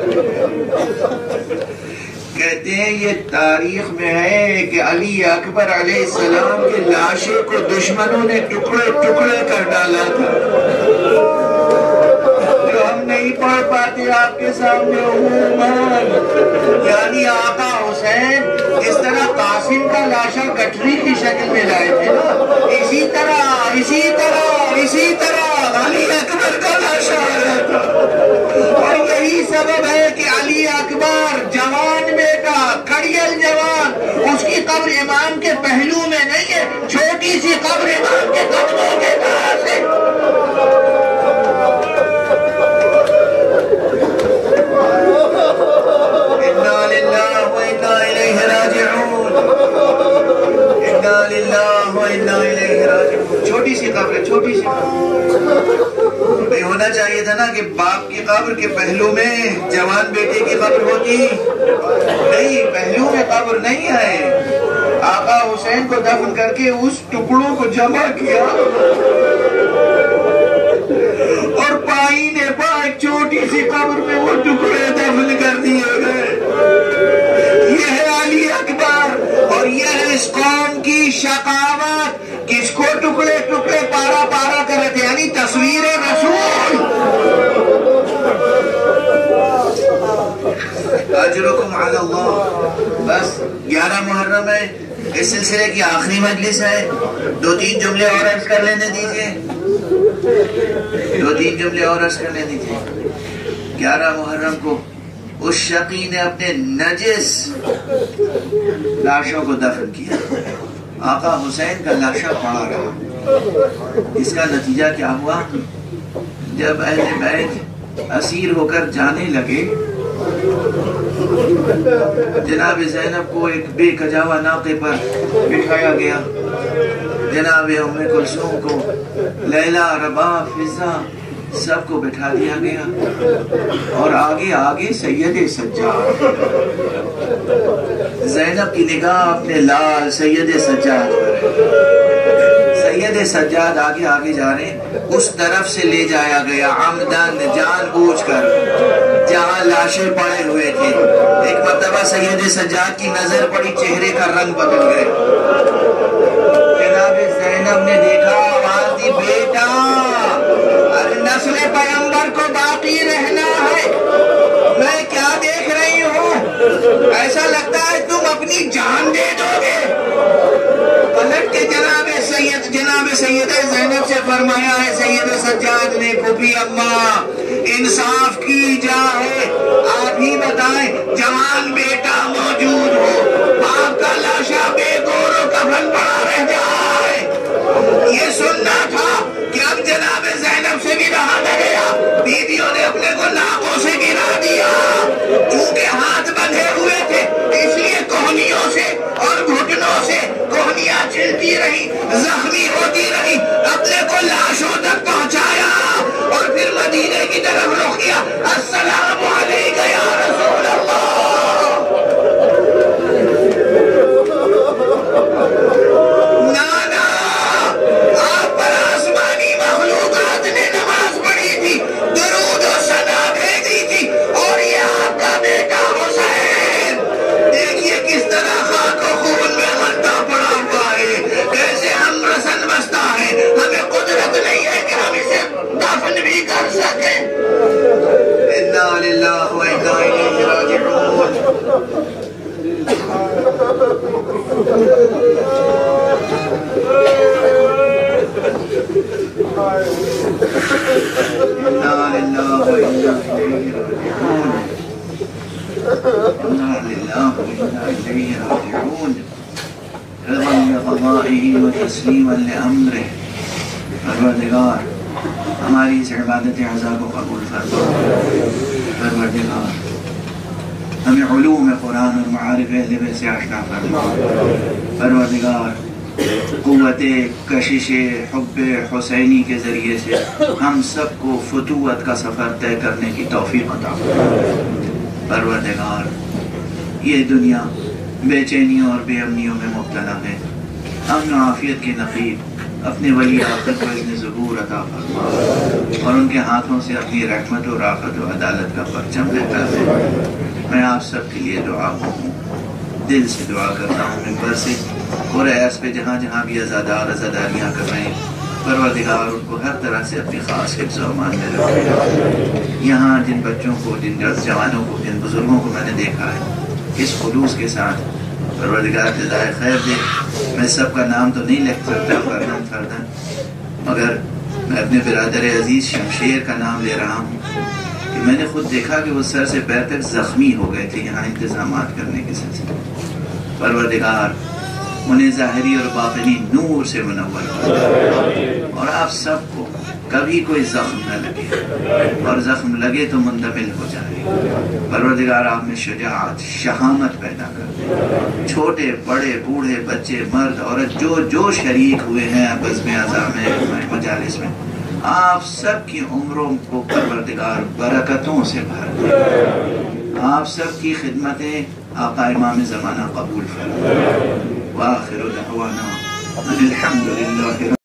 [SPEAKER 1] کہتے ہیں یہ تاریخ میں ہے کہ علی اکبر علیہ السلام کے لاشے کو دشمنوں نے ٹکڑے ٹکڑے کر ڈالا تھا. جو ہم نہیں پڑھ پاتے آپ کے سامنے عموماً, یعنی آقا حسین اس طرح قاسم کا لاشا گٹھری کی شکل میں لائے تھے, اسی طرح اسی طرح اسی طرح علی اکبر کا لاشا آیا تھا. اور یہی سبب ہے کہ علی اکبر جوان بیٹا کڑیل جوان, اس کی قبر امام کے پہلو میں نہیں ہے, چھوٹی سی قبر امام کے قدموں کے پاس ہے. انا للہ و انا الیہ راجعون, انا للہ و انا الیہ راجعون. چھوٹی سی قبر ہے, چھوٹی سی قبر. نہیں ہونا چاہیے تھا نا کہ باپ کی قبر کے پہلو میں جوان بیٹے کی قبر ہوتی, نہیں, پہلو میں قبر نہیں ہے. آقا حسین کو دفن کر کے اس ٹکڑوں کو جمع کیا اور پائی نے پا ایک چھوٹی سی قبر میں وہ ٹکڑے دفن کر دیے گئے. یہ ہے علی اکبر اور یہ ہے اس قوم کی شقاوت. ٹکڑے ٹکڑے پارا پارا کر رہے تھے، یعنی تصویر رسول. اجرکم علی اللہ. بس گیارہ محرم ہے، اس سلسلے کی آخری مجلس ہے. دو تین جملے اور عرض کر لینے دیجئے دو تین جملے اور عرض کر لینے دیجئے گیارہ محرم کو اس شقی نے اپنے نجس لاشوں کو دفن کیا. آقا حسین کا لاشا پڑا رہا. اس کا نتیجہ کیا ہوا؟ جب اہل بیت اسیر ہو کر جانے لگے، جناب زینب کو ایک بے کجاوا ناقے پر بٹھایا گیا، جناب ام کلثوم کو، لیلا، رباب، فضہ، سب کو بٹھا دیا گیا، اور آگے آگے سید سجاد. زینب کی نگاہ اپنے لال سید سجاد سید سجاد آگے آگے جا رہے ہیں. اس طرف سے لے جایا گیا عمدن، جان بوجھ کر، جہاں لاشیں پڑے ہوئے تھے. ایک مرتبہ سید سجاد کی نظر پڑی، چہرے کا رنگ بدل گئے. جناب زینب نے دیکھا، آواز دی، بیٹا نسل پیغمبر کو باقی رہنا ہے. میں کیا دیکھ رہی ہوں؟ ایسا لگتا ہے تم اپنی جان دے دو گے. پلٹ کے جناب سید جناب سید زینب سے فرمایا ہے سید سجاد نے، پھوپھی اماں انصاف کی جائے، آپ ہی بتائیں، جوان بیٹا موجود ہو، باپ کا لاشا بے گور و کفن پڑا رہ جائے. یہ سننا تھا کہ اب جناب زینب سے بھی رہا نہ گیا. بیویوں نے اپنے کو ناکوں سے گرا دیا، چونکہ ہاتھ بندھے ہوئے تھے اس لیے کوہنیوں سے اور گھٹنوں سے کوہنیاں چلتی رہی، زخمی ہوتی رہی، اپنے کو لاشوں تک پہنچایا اور پھر مدینے کی طرف رخ کیا. السلام علیکہ یا رسول اللہ.
[SPEAKER 3] تسلیما لامرہ. پروردگار ہماری اس عبادت اعضاء کو قبول فرما. پروردگار ہمیں علوم قرآن اور معارف اہل بیت سے آشنا فرما. پروردگار قوت کشش حب حسینی کے ذریعے سے ہم سب کو فتوت کا سفر طے کرنے کی توفیق عطا فرما. پروردگار یہ دنیا بے چینیوں اور بے امنیوں میں مبتلا ہے، امن و عافیت کے نقیب اپنے ولی آخر کو اذن ظہور عطا فرما اور ان کے ہاتھوں سے اپنی رحمت و رافت و عدالت کا پرچم لہرا دے. میں آپ سب کے لیے دعا ہوں، دل سے دعا کرتا ہوں ممبر سے اور ایس پہ جہاں جہاں بھی عزادار عزاداریاں کر رہے ہیں، پروردگار ان کو ہر طرح سے اپنی خاص حفظ و امان میں رکھے. یہاں جن بچوں کو، جن جوانوں کو، جن بزرگوں کو میں نے دیکھا ہے اس خلوص کے ساتھ، پروردگار جزائے خیر دے. میں سب کا نام تو نہیں لکھ سکتا فردن فردن، مگر میں اپنے برادر عزیز شمشیر کا نام لے رہا ہوں کہ میں نے خود دیکھا کہ وہ سر سے پیر تک زخمی ہو گئے تھے یہاں انتظامات کرنے کے سلسلے. پروردگار انہیں ظاہری اور باطنی نور سے منور کر اور آپ سب کو کبھی کوئی زخم نہ لگے، اور زخم لگے تو مندمل ہو جائے. پروردگار آپ میں شجاعت، شہامت پیدا کر دے. چھوٹے بڑے بوڑھے بچے مرد عورت جو جو شریک ہوئے ہیں بزم اعضاء میں مجالس میں، آپ سب کی عمروں کو پروردگار برکتوں سے بھر دے. آپ سب کی خدمتیں آقا امام زمانہ قبول فرمائے. وآخر دعوانا الحمد للہ.